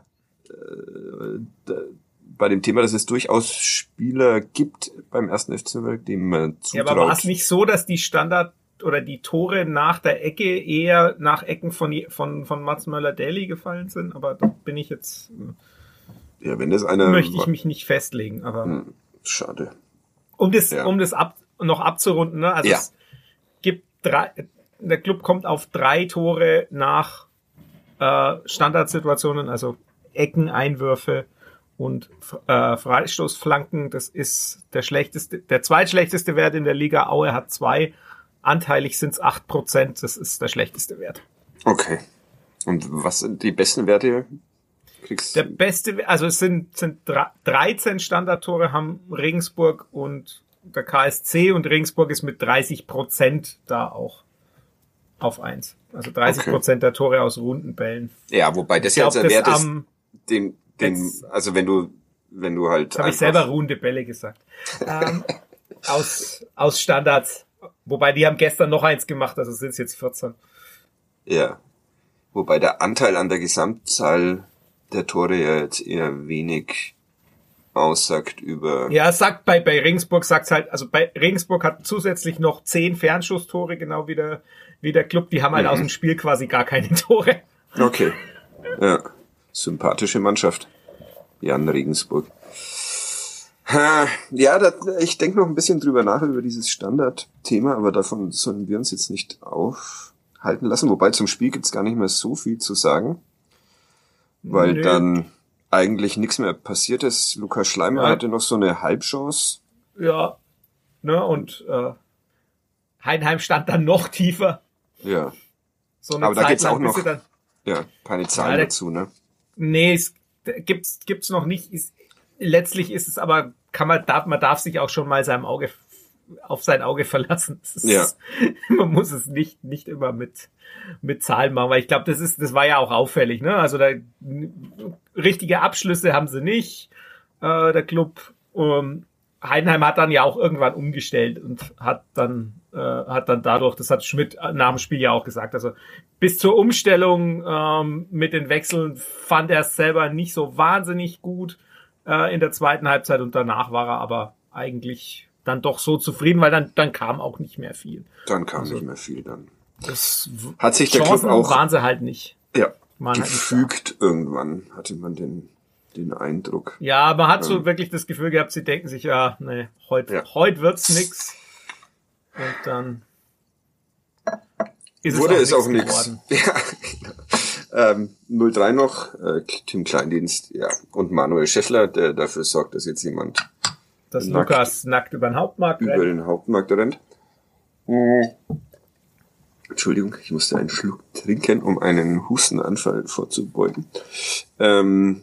[SPEAKER 1] bei dem Thema, dass es durchaus Spieler gibt beim ersten F C Nürnberg, dem man zutraut.
[SPEAKER 2] Ja, aber war es nicht so, dass die Standard oder die Tore nach der Ecke eher nach Ecken von von von Mats Möller-Daly gefallen sind? Aber da bin ich jetzt.
[SPEAKER 1] Ja, wenn das einer.
[SPEAKER 2] Möchte ich mich nicht festlegen, aber.
[SPEAKER 1] Hm, schade.
[SPEAKER 2] Um das,
[SPEAKER 1] ja.
[SPEAKER 2] um das ab, noch abzurunden, ne? Also
[SPEAKER 1] ja.
[SPEAKER 2] es gibt drei. Der Club kommt auf drei Tore nach äh, Standardsituationen, also Ecken, Einwürfe und äh, Freistoßflanken. Das ist der schlechteste, der zweitschlechteste Wert in der Liga. Aue hat zwei. Anteilig sind es acht Prozent. Das ist der schlechteste Wert.
[SPEAKER 1] Okay. Und was sind die besten Werte? Kriegst
[SPEAKER 2] der beste, also es sind, sind dreizehn Standardtore haben Regensburg und der K S C, und Regensburg ist mit dreißig Prozent da auch auf eins. Also dreißig Prozent okay. der Tore aus runden Bällen.
[SPEAKER 1] Ja, wobei das ja jetzt ein Wert ist, den, den, also wenn du, wenn du halt.
[SPEAKER 2] Das habe ich selber runde Bälle gesagt. ähm, aus, aus Standards. Wobei die haben gestern noch eins gemacht, also sind es jetzt vierzehn.
[SPEAKER 1] Ja. Wobei der Anteil an der Gesamtzahl der Tore ja jetzt eher wenig aussagt über...
[SPEAKER 2] Ja, es sagt bei, bei Regensburg sagt's halt, also bei Regensburg hat zusätzlich noch zehn Fernschusstore, genau wie der, wie der Club, die haben halt mhm. aus dem Spiel quasi gar keine Tore.
[SPEAKER 1] Okay. Ja. Sympathische Mannschaft. Jan Regensburg. Ja, das, ich denke noch ein bisschen drüber nach über dieses Standardthema, aber davon sollen wir uns jetzt nicht aufhalten lassen. Wobei zum Spiel gibt's gar nicht mehr so viel zu sagen, weil nee. dann eigentlich nichts mehr passiert ist. Lukas Schleimer ja. hatte noch so eine Halbchance.
[SPEAKER 2] Ja, ne, und äh, Heidenheim stand dann noch tiefer.
[SPEAKER 1] Ja.
[SPEAKER 2] So eine
[SPEAKER 1] aber
[SPEAKER 2] Zeit
[SPEAKER 1] da gibt's
[SPEAKER 2] lang,
[SPEAKER 1] auch noch
[SPEAKER 2] bis dann,
[SPEAKER 1] ja, keine Zahlen ja, dazu, ne?
[SPEAKER 2] Nee, es gibt's gibt's noch nicht. Ist, letztlich ist es aber, kann man darf man darf sich auch schon mal seinem Auge auf sein Auge verlassen. Ist,
[SPEAKER 1] ja.
[SPEAKER 2] Man muss es nicht nicht immer mit mit Zahlen machen, weil ich glaube, das ist das war ja auch auffällig, ne? Also da richtige Abschlüsse haben sie nicht. Äh, der Club ähm, Heidenheim hat dann ja auch irgendwann umgestellt und hat dann äh, hat dann dadurch, das hat Schmidt nach dem Spiel ja auch gesagt, also bis zur Umstellung ähm, mit den Wechseln fand er es selber nicht so wahnsinnig gut äh, in der zweiten Halbzeit und danach war er aber eigentlich dann doch so zufrieden, weil dann dann kam auch nicht mehr viel.
[SPEAKER 1] Dann kam
[SPEAKER 2] also,
[SPEAKER 1] nicht mehr viel dann.
[SPEAKER 2] Das
[SPEAKER 1] hat sich der
[SPEAKER 2] Chancen
[SPEAKER 1] Club auch
[SPEAKER 2] waren sie halt nicht.
[SPEAKER 1] Ja,
[SPEAKER 2] waren
[SPEAKER 1] gefügt
[SPEAKER 2] halt nicht
[SPEAKER 1] irgendwann, hatte man den den Eindruck.
[SPEAKER 2] Ja, man hat so
[SPEAKER 1] ähm,
[SPEAKER 2] wirklich das Gefühl gehabt, sie denken sich, ja, nee, heute
[SPEAKER 1] ja.
[SPEAKER 2] heute wird's nix. Und dann ist
[SPEAKER 1] wurde
[SPEAKER 2] es
[SPEAKER 1] auch
[SPEAKER 2] es
[SPEAKER 1] nix
[SPEAKER 2] geworden.
[SPEAKER 1] Ja. ähm, null drei noch, äh, Tim Kleindienst, ja, und Manuel Schäffler, der dafür sorgt, dass jetzt jemand
[SPEAKER 2] dass
[SPEAKER 1] nackt,
[SPEAKER 2] Lukas nackt über den Hauptmarkt
[SPEAKER 1] über
[SPEAKER 2] rennt.
[SPEAKER 1] den Hauptmarkt rennt. Mhm. Entschuldigung, ich musste einen Schluck trinken, um einen Hustenanfall vorzubeugen. Ähm,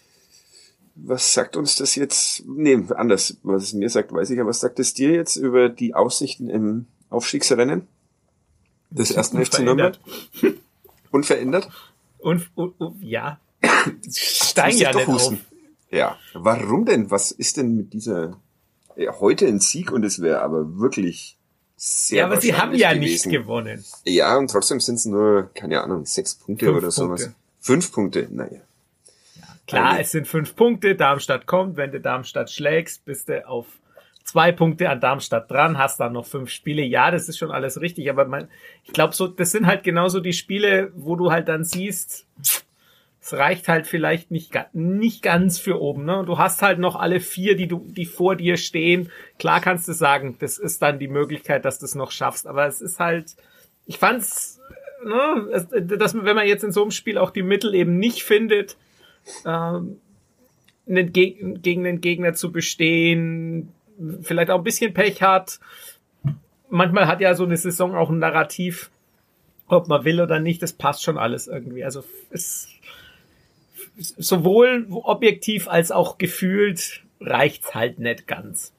[SPEAKER 1] was sagt uns das jetzt? Nee, anders. Was es mir sagt, weiß ich ja. Was sagt es dir jetzt über die Aussichten im Aufstiegsrennen des ersten F C Nürnberg? Unverändert?
[SPEAKER 2] Und, und, und ja, steigen ja nicht auf.
[SPEAKER 1] Ja, warum denn? Was ist denn mit dieser... Ja, heute ein Sieg und es wäre aber wirklich sehr
[SPEAKER 2] Ja, aber sie haben ja
[SPEAKER 1] gewesen.
[SPEAKER 2] nicht gewonnen.
[SPEAKER 1] Ja, und trotzdem sind es nur, keine Ahnung, sechs Punkte
[SPEAKER 2] Fünf
[SPEAKER 1] oder sowas.
[SPEAKER 2] Punkte.
[SPEAKER 1] Fünf Punkte, naja.
[SPEAKER 2] Klar,
[SPEAKER 1] Eine.
[SPEAKER 2] es sind fünf Punkte, Darmstadt kommt, wenn du Darmstadt schlägst, bist du auf zwei Punkte an Darmstadt dran, hast dann noch fünf Spiele. Ja, das ist schon alles richtig, aber man, ich glaube, so, das sind halt genauso die Spiele, wo du halt dann siehst, es reicht halt vielleicht nicht, nicht ganz für oben, ne? Du hast halt noch alle vier, die du, die vor dir stehen. Klar kannst du sagen, das ist dann die Möglichkeit, dass du es noch schaffst, aber es ist halt, ich fand's, ne, dass wenn man jetzt in so einem Spiel auch die Mittel eben nicht findet, ähm, einen Geg- gegen den Gegner zu bestehen, vielleicht auch ein bisschen Pech hat. Manchmal hat ja so eine Saison auch ein Narrativ, ob man will oder nicht, das passt schon alles irgendwie. Also es sowohl objektiv als auch gefühlt reicht's halt nicht ganz.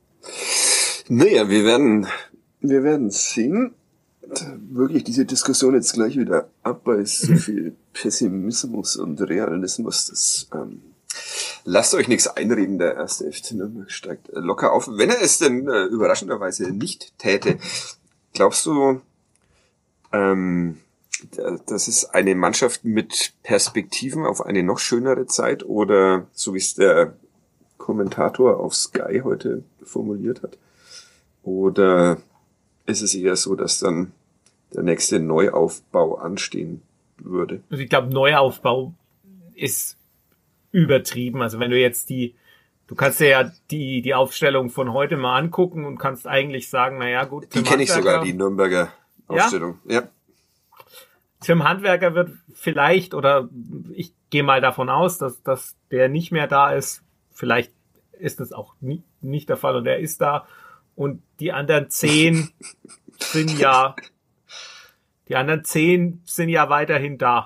[SPEAKER 1] Naja, wir werden, wir werden sehen. Wirklich diese Diskussion jetzt gleich wieder ab bei so viel Pessimismus und Realismus. Das ähm, lasst euch nichts einreden, der erste F C Nürnberg steigt locker auf. Wenn er es denn äh, überraschenderweise nicht täte, glaubst du, ähm, das ist eine Mannschaft mit Perspektiven auf eine noch schönere Zeit oder so wie es der Kommentator auf Sky heute formuliert hat? Oder ist es eher so, dass dann der nächste Neuaufbau anstehen würde?
[SPEAKER 2] Also ich glaube, Neuaufbau ist übertrieben. Also wenn du jetzt die, du kannst dir ja die die Aufstellung von heute mal angucken und kannst eigentlich sagen, na ja, gut.
[SPEAKER 1] Die kenne ich sogar, die Nürnberger Aufstellung. Ja? Ja.
[SPEAKER 2] Tim Handwerker wird vielleicht, oder ich gehe mal davon aus, dass dass der nicht mehr da ist. Vielleicht ist das auch nie, nicht der Fall und er ist da. Und die anderen zehn sind ja, die anderen zehn sind ja weiterhin da.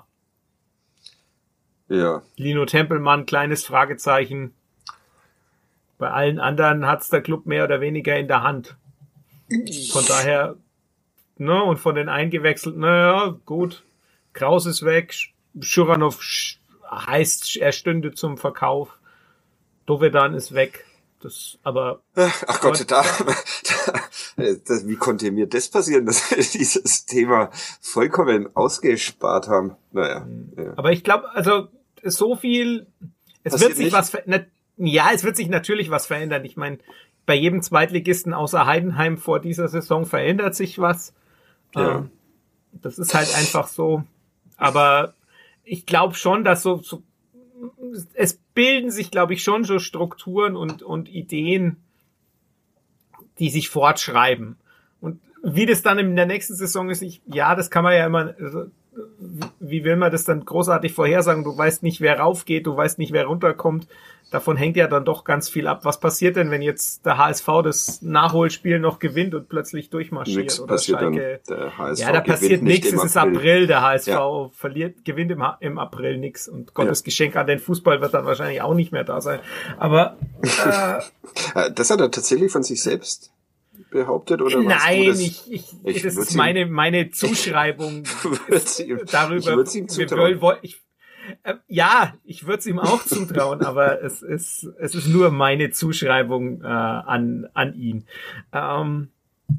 [SPEAKER 1] Ja.
[SPEAKER 2] Lino Tempelmann, kleines Fragezeichen. Bei allen anderen hat's der Club mehr oder weniger in der Hand. Von daher, ne, und von den Eingewechselten, naja, gut. Kraus ist weg. Schuranov heißt, er stünde zum Verkauf. Dovedan ist weg. Das, aber.
[SPEAKER 1] Ach Gott, da, da, das, wie konnte mir das passieren, dass wir dieses Thema vollkommen ausgespart haben? Naja. Ja.
[SPEAKER 2] Aber ich glaube, also, so viel, es
[SPEAKER 1] Passiert
[SPEAKER 2] wird sich
[SPEAKER 1] nicht?
[SPEAKER 2] was verändern. Ja, es wird sich natürlich was verändern. Ich meine, bei jedem Zweitligisten außer Heidenheim vor dieser Saison verändert sich was.
[SPEAKER 1] Ja.
[SPEAKER 2] Ähm, das ist halt einfach so. Aber ich glaube schon, dass so, so es bilden sich, glaube ich, schon so Strukturen und, und Ideen, die sich fortschreiben. Und wie das dann in der nächsten Saison ist, ich, ja, das kann man ja immer, also, wie will man das dann großartig vorhersagen? Du weißt nicht, wer raufgeht, du weißt nicht, wer runterkommt. Davon hängt ja dann doch ganz viel ab. Was passiert denn, wenn jetzt der H S V das Nachholspiel noch gewinnt und plötzlich durchmarschiert?
[SPEAKER 1] Nichts
[SPEAKER 2] oder
[SPEAKER 1] passiert
[SPEAKER 2] Schalke?
[SPEAKER 1] Dann. Der H S V
[SPEAKER 2] ja, da passiert nichts. Es ist April. Der H S V
[SPEAKER 1] ja.
[SPEAKER 2] verliert, gewinnt im, im April nichts. Und Gottes ja. Geschenk an den Fußball wird dann wahrscheinlich auch nicht mehr da sein. Aber
[SPEAKER 1] äh, das hat er tatsächlich von sich selbst behauptet, oder
[SPEAKER 2] nein,
[SPEAKER 1] das?
[SPEAKER 2] ich, ich,
[SPEAKER 1] ich
[SPEAKER 2] das ist meine meine Zuschreibung
[SPEAKER 1] ihm,
[SPEAKER 2] darüber.
[SPEAKER 1] Ich ihm zutrauen.
[SPEAKER 2] Wir, ich, äh, ja, ich würde es ihm auch zutrauen, aber es ist es ist nur meine Zuschreibung äh, an an ihn. Ähm,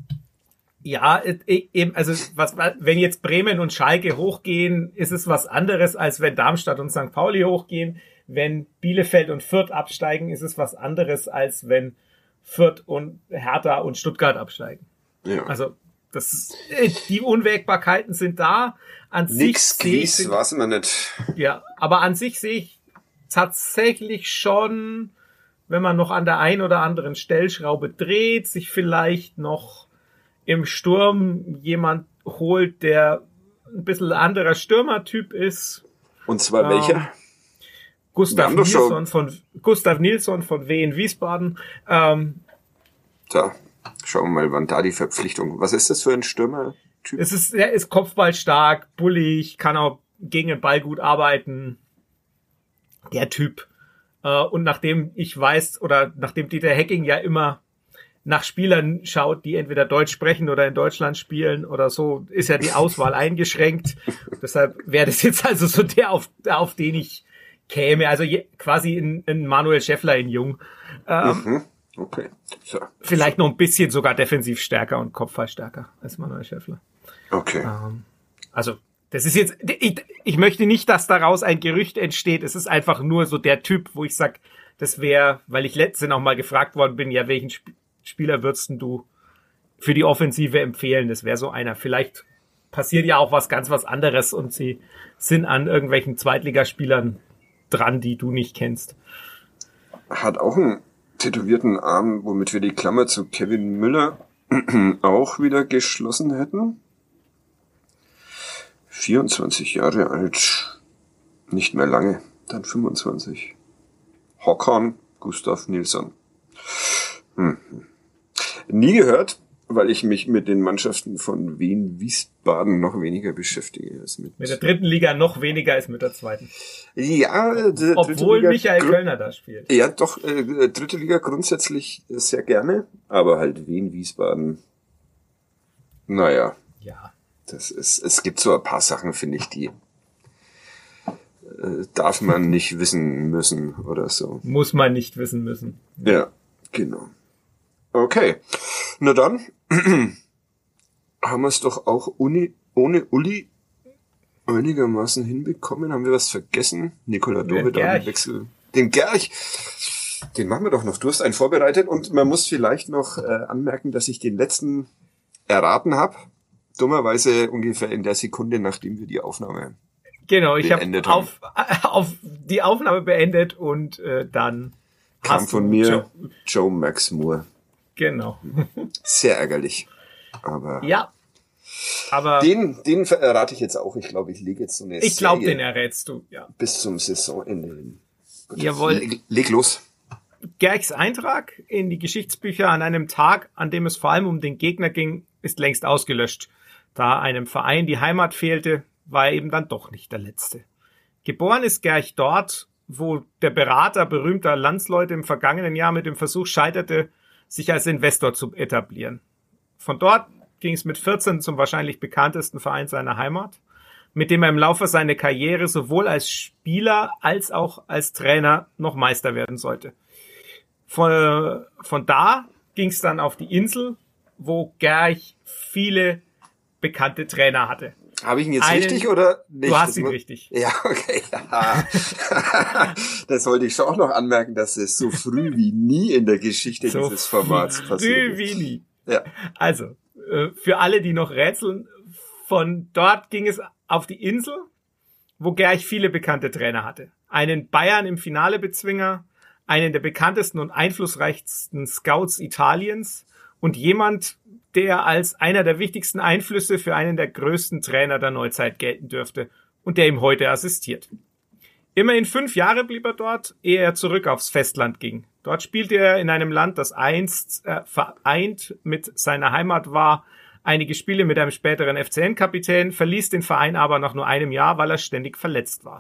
[SPEAKER 2] ja, eben, also was, wenn jetzt Bremen und Schalke hochgehen, ist es was anderes, als wenn Darmstadt und Sankt Pauli hochgehen. Wenn Bielefeld und Fürth absteigen, ist es was anderes, als wenn Fürth und Hertha und Stuttgart absteigen.
[SPEAKER 1] Ja.
[SPEAKER 2] Also das, die Unwägbarkeiten sind da. An
[SPEAKER 1] Nix
[SPEAKER 2] sich
[SPEAKER 1] gewiss, weiß man nicht.
[SPEAKER 2] Ja, aber an sich sehe ich tatsächlich schon, wenn man noch an der einen oder anderen Stellschraube dreht, sich vielleicht noch im Sturm jemand holt, der ein bisschen anderer Stürmertyp ist.
[SPEAKER 1] Und zwar ähm, welcher?
[SPEAKER 2] Gustav Nilsson von Gustav Nilsson von Wien Wiesbaden. Ähm,
[SPEAKER 1] da, schauen wir mal, wann da die Verpflichtung. Was ist das für ein Stürmertyp?
[SPEAKER 2] Es ist, er ist kopfballstark, bullig, kann auch gegen den Ball gut arbeiten. Der Typ. Äh, und nachdem ich weiß, oder nachdem Dieter Hecking ja immer nach Spielern schaut, die entweder Deutsch sprechen oder in Deutschland spielen oder so, ist ja die Auswahl eingeschränkt. Deshalb wäre das jetzt also so der, auf, auf den ich käme, also je, quasi in, in Manuel Schäffler in Jung. Ähm,
[SPEAKER 1] mhm. Okay. So.
[SPEAKER 2] Vielleicht noch ein bisschen sogar defensiv stärker und Kopfball stärker als Manuel Schäffler.
[SPEAKER 1] Okay.
[SPEAKER 2] Ähm, also das ist jetzt, ich, ich möchte nicht, dass daraus ein Gerücht entsteht. Es ist einfach nur so der Typ, wo ich sag, das wäre, weil ich letzte noch mal gefragt worden bin, ja, welchen Sp- Spieler würdest du für die Offensive empfehlen? Das wäre so einer. Vielleicht passiert ja auch was ganz was anderes und sie sind an irgendwelchen Zweitligaspielern dran, die du nicht kennst.
[SPEAKER 1] Hat auch einen tätowierten Arm, womit wir die Klammer zu Kevin Müller auch wieder geschlossen hätten. vierundzwanzig Jahre alt, nicht mehr lange, dann fünfundzwanzig. Håkan Gustav Nilsson. Hm. Nie gehört, weil ich mich mit den Mannschaften von Wien Wiesbaden noch weniger beschäftige als mit...
[SPEAKER 2] Mit der dritten Liga noch weniger als mit der zweiten.
[SPEAKER 1] Ja, die
[SPEAKER 2] obwohl
[SPEAKER 1] Liga,
[SPEAKER 2] Michael Kölner da spielt.
[SPEAKER 1] Ja, doch, äh, dritte Liga grundsätzlich sehr gerne, aber halt Wien Wiesbaden. Naja.
[SPEAKER 2] Ja.
[SPEAKER 1] Das ist, es gibt so ein paar Sachen, finde ich, die äh, darf man nicht wissen müssen oder so.
[SPEAKER 2] Muss man nicht wissen müssen.
[SPEAKER 1] Ja, genau. Okay, na dann haben wir es doch auch Uni, ohne Uli einigermaßen hinbekommen. Haben wir was vergessen? Nikola Dovedan Wechsel. Den Gerch, den machen wir doch noch. Du hast einen vorbereitet und man muss vielleicht noch äh, anmerken, dass ich den letzten erraten habe. Dummerweise ungefähr in der Sekunde, nachdem wir die Aufnahme
[SPEAKER 2] genau, ich habe auf, auf die Aufnahme beendet und äh, dann
[SPEAKER 1] kam von mir Joe, Joe Max Moore.
[SPEAKER 2] Genau.
[SPEAKER 1] Sehr ärgerlich. Aber
[SPEAKER 2] ja, aber
[SPEAKER 1] den, den errate ich jetzt auch. Ich glaube, ich lege jetzt so eine
[SPEAKER 2] Ich glaube, den errätst du, ja.
[SPEAKER 1] Bis zum Saisonende hin.
[SPEAKER 2] Jawohl.
[SPEAKER 1] Leg, leg los.
[SPEAKER 2] Gerchs Eintrag in die Geschichtsbücher an einem Tag, an dem es vor allem um den Gegner ging, ist längst ausgelöscht. Da einem Verein die Heimat fehlte, war er eben dann doch nicht der Letzte. Geboren ist Gerch dort, wo der Berater berühmter Landsleute im vergangenen Jahr mit dem Versuch scheiterte, sich als Investor zu etablieren. Von dort ging es mit vierzehn zum wahrscheinlich bekanntesten Verein seiner Heimat, mit dem er im Laufe seiner Karriere sowohl als Spieler als auch als Trainer noch Meister werden sollte. Von, von da ging es dann auf die Insel, wo Gerch viele bekannte Trainer hatte.
[SPEAKER 1] Habe ich ihn jetzt
[SPEAKER 2] einen,
[SPEAKER 1] richtig oder nicht?
[SPEAKER 2] Du hast
[SPEAKER 1] das
[SPEAKER 2] ihn
[SPEAKER 1] muss,
[SPEAKER 2] richtig.
[SPEAKER 1] Ja, okay. Das wollte ich schon auch noch anmerken, dass es so früh wie nie in der Geschichte so dieses Formats passiert.
[SPEAKER 2] Früh wie nie.
[SPEAKER 1] Ja.
[SPEAKER 2] Also, für alle, die noch rätseln, von dort ging es auf die Insel, wo Gerch viele bekannte Trainer hatte. Einen Bayern im Finale-Bezwinger, einen der bekanntesten und einflussreichsten Scouts Italiens und jemand, der als einer der wichtigsten Einflüsse für einen der größten Trainer der Neuzeit gelten dürfte und der ihm heute assistiert. Immerhin fünf Jahre blieb er dort, ehe er zurück aufs Festland ging. Dort spielte er in einem Land, das einst äh, vereint mit seiner Heimat war, einige Spiele mit einem späteren F C N-Kapitän, verließ den Verein aber nach nur einem Jahr, weil er ständig verletzt war.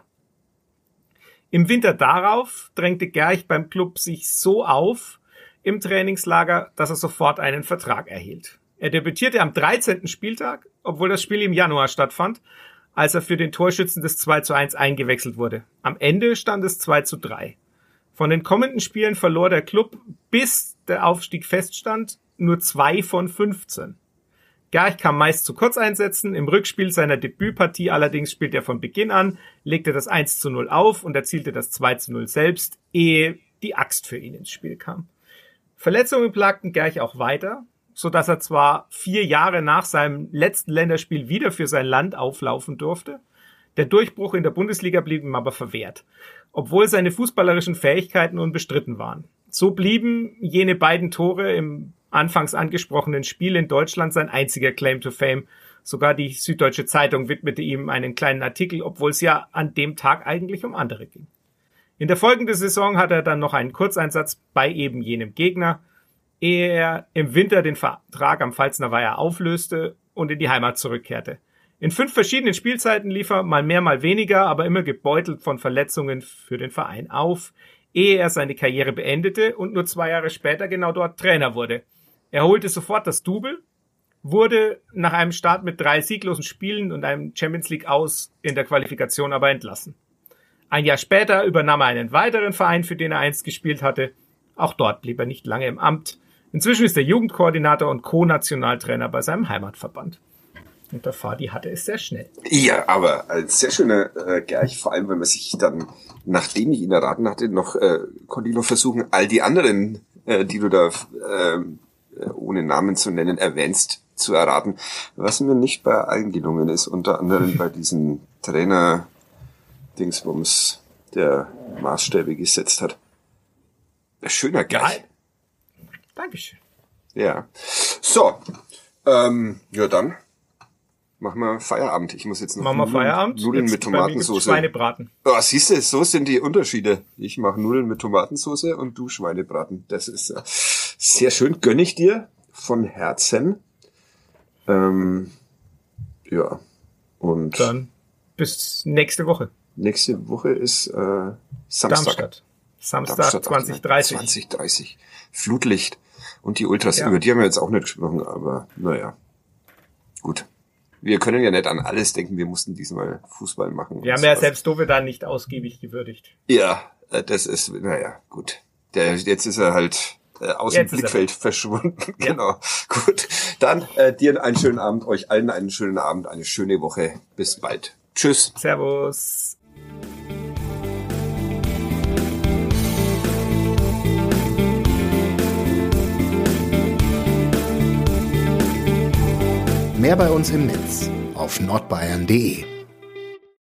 [SPEAKER 2] Im Winter darauf drängte Gerch beim Klub sich so auf im Trainingslager, dass er sofort einen Vertrag erhielt. Er debütierte am dreizehnten Spieltag, obwohl das Spiel im Januar stattfand, als er für den Torschützen des zwei zu eins eingewechselt wurde. Am Ende stand es zwei zu drei. Von den kommenden Spielen verlor der Klub, bis der Aufstieg feststand, nur zwei von fünfzehn. Gerch kam meist zu Kurzeinsätzen, im Rückspiel seiner Debütpartie allerdings spielte er von Beginn an, legte das eins zu null auf und erzielte das zwei zu null selbst, ehe die Axt für ihn ins Spiel kam. Verletzungen plagten Gerch auch weiter, so dass er zwar vier Jahre nach seinem letzten Länderspiel wieder für sein Land auflaufen durfte. Der Durchbruch in der Bundesliga blieb ihm aber verwehrt, obwohl seine fußballerischen Fähigkeiten unbestritten waren. So blieben jene beiden Tore im anfangs angesprochenen Spiel in Deutschland sein einziger Claim to Fame. Sogar die Süddeutsche Zeitung widmete ihm einen kleinen Artikel, obwohl es ja an dem Tag eigentlich um andere ging. In der folgenden Saison hatte er dann noch einen Kurzeinsatz bei eben jenem Gegner, ehe er im Winter den Vertrag am Pfalzner Weiher auflöste und in die Heimat zurückkehrte. In fünf verschiedenen Spielzeiten lief er mal mehr, mal weniger, aber immer gebeutelt von Verletzungen für den Verein auf, ehe er seine Karriere beendete und nur zwei Jahre später genau dort Trainer wurde. Er holte sofort das Double, wurde nach einem Start mit drei sieglosen Spielen und einem Champions League Aus in der Qualifikation aber entlassen. Ein Jahr später übernahm er einen weiteren Verein, für den er einst gespielt hatte. Auch dort blieb er nicht lange im Amt. Inzwischen ist er Jugendkoordinator und Co-Nationaltrainer bei seinem Heimatverband. Und der Fadi hatte es sehr schnell.
[SPEAKER 1] Ja, aber als sehr schöner äh, Gerch, vor allem, wenn man sich dann, nachdem ich ihn erraten hatte, noch äh, konnte ich noch versuchen, all die anderen, äh, die du da äh, ohne Namen zu nennen erwähnst, zu erraten. Was mir nicht bei allen gelungen ist, unter anderem bei diesen Trainer Dingsbums, der Maßstäbe gesetzt hat. Ein schöner Gerch.
[SPEAKER 2] Ja, Dankeschön.
[SPEAKER 1] Ja. So. Ähm, ja, dann machen wir Feierabend. Ich muss jetzt noch
[SPEAKER 2] machen wir Feierabend.
[SPEAKER 1] Nudeln
[SPEAKER 2] jetzt
[SPEAKER 1] mit Tomatensauce.
[SPEAKER 2] Schweinebraten.
[SPEAKER 1] Oh, siehst du, so sind die Unterschiede. Ich mache Nudeln mit Tomatensauce und du Schweinebraten. Das ist äh, sehr schön. Gönn ich dir von Herzen. Ähm, ja. Und
[SPEAKER 2] dann bis nächste Woche.
[SPEAKER 1] Nächste Woche ist äh, Samstag.
[SPEAKER 2] Darmstadt. Samstag zwanzig dreißig.
[SPEAKER 1] zwanzig dreißig. Flutlicht. Und die Ultras,
[SPEAKER 2] Ja.
[SPEAKER 1] über die haben wir jetzt auch nicht gesprochen, aber naja. Gut. Wir können ja nicht an alles denken, wir mussten diesmal Fußball machen.
[SPEAKER 2] Wir haben ja selbst Dovedan nicht ausgiebig gewürdigt.
[SPEAKER 1] Ja, äh, das ist, naja, gut. Der, jetzt ist er halt äh, aus
[SPEAKER 2] Jetzt
[SPEAKER 1] dem
[SPEAKER 2] ist er
[SPEAKER 1] Blickfeld verschwunden. Ja. Genau. Gut. Dann äh, dir einen schönen Abend, euch allen einen schönen Abend, eine schöne Woche. Bis bald. Tschüss.
[SPEAKER 2] Servus.
[SPEAKER 3] Mehr bei uns im Netz auf nordbayern punkt de.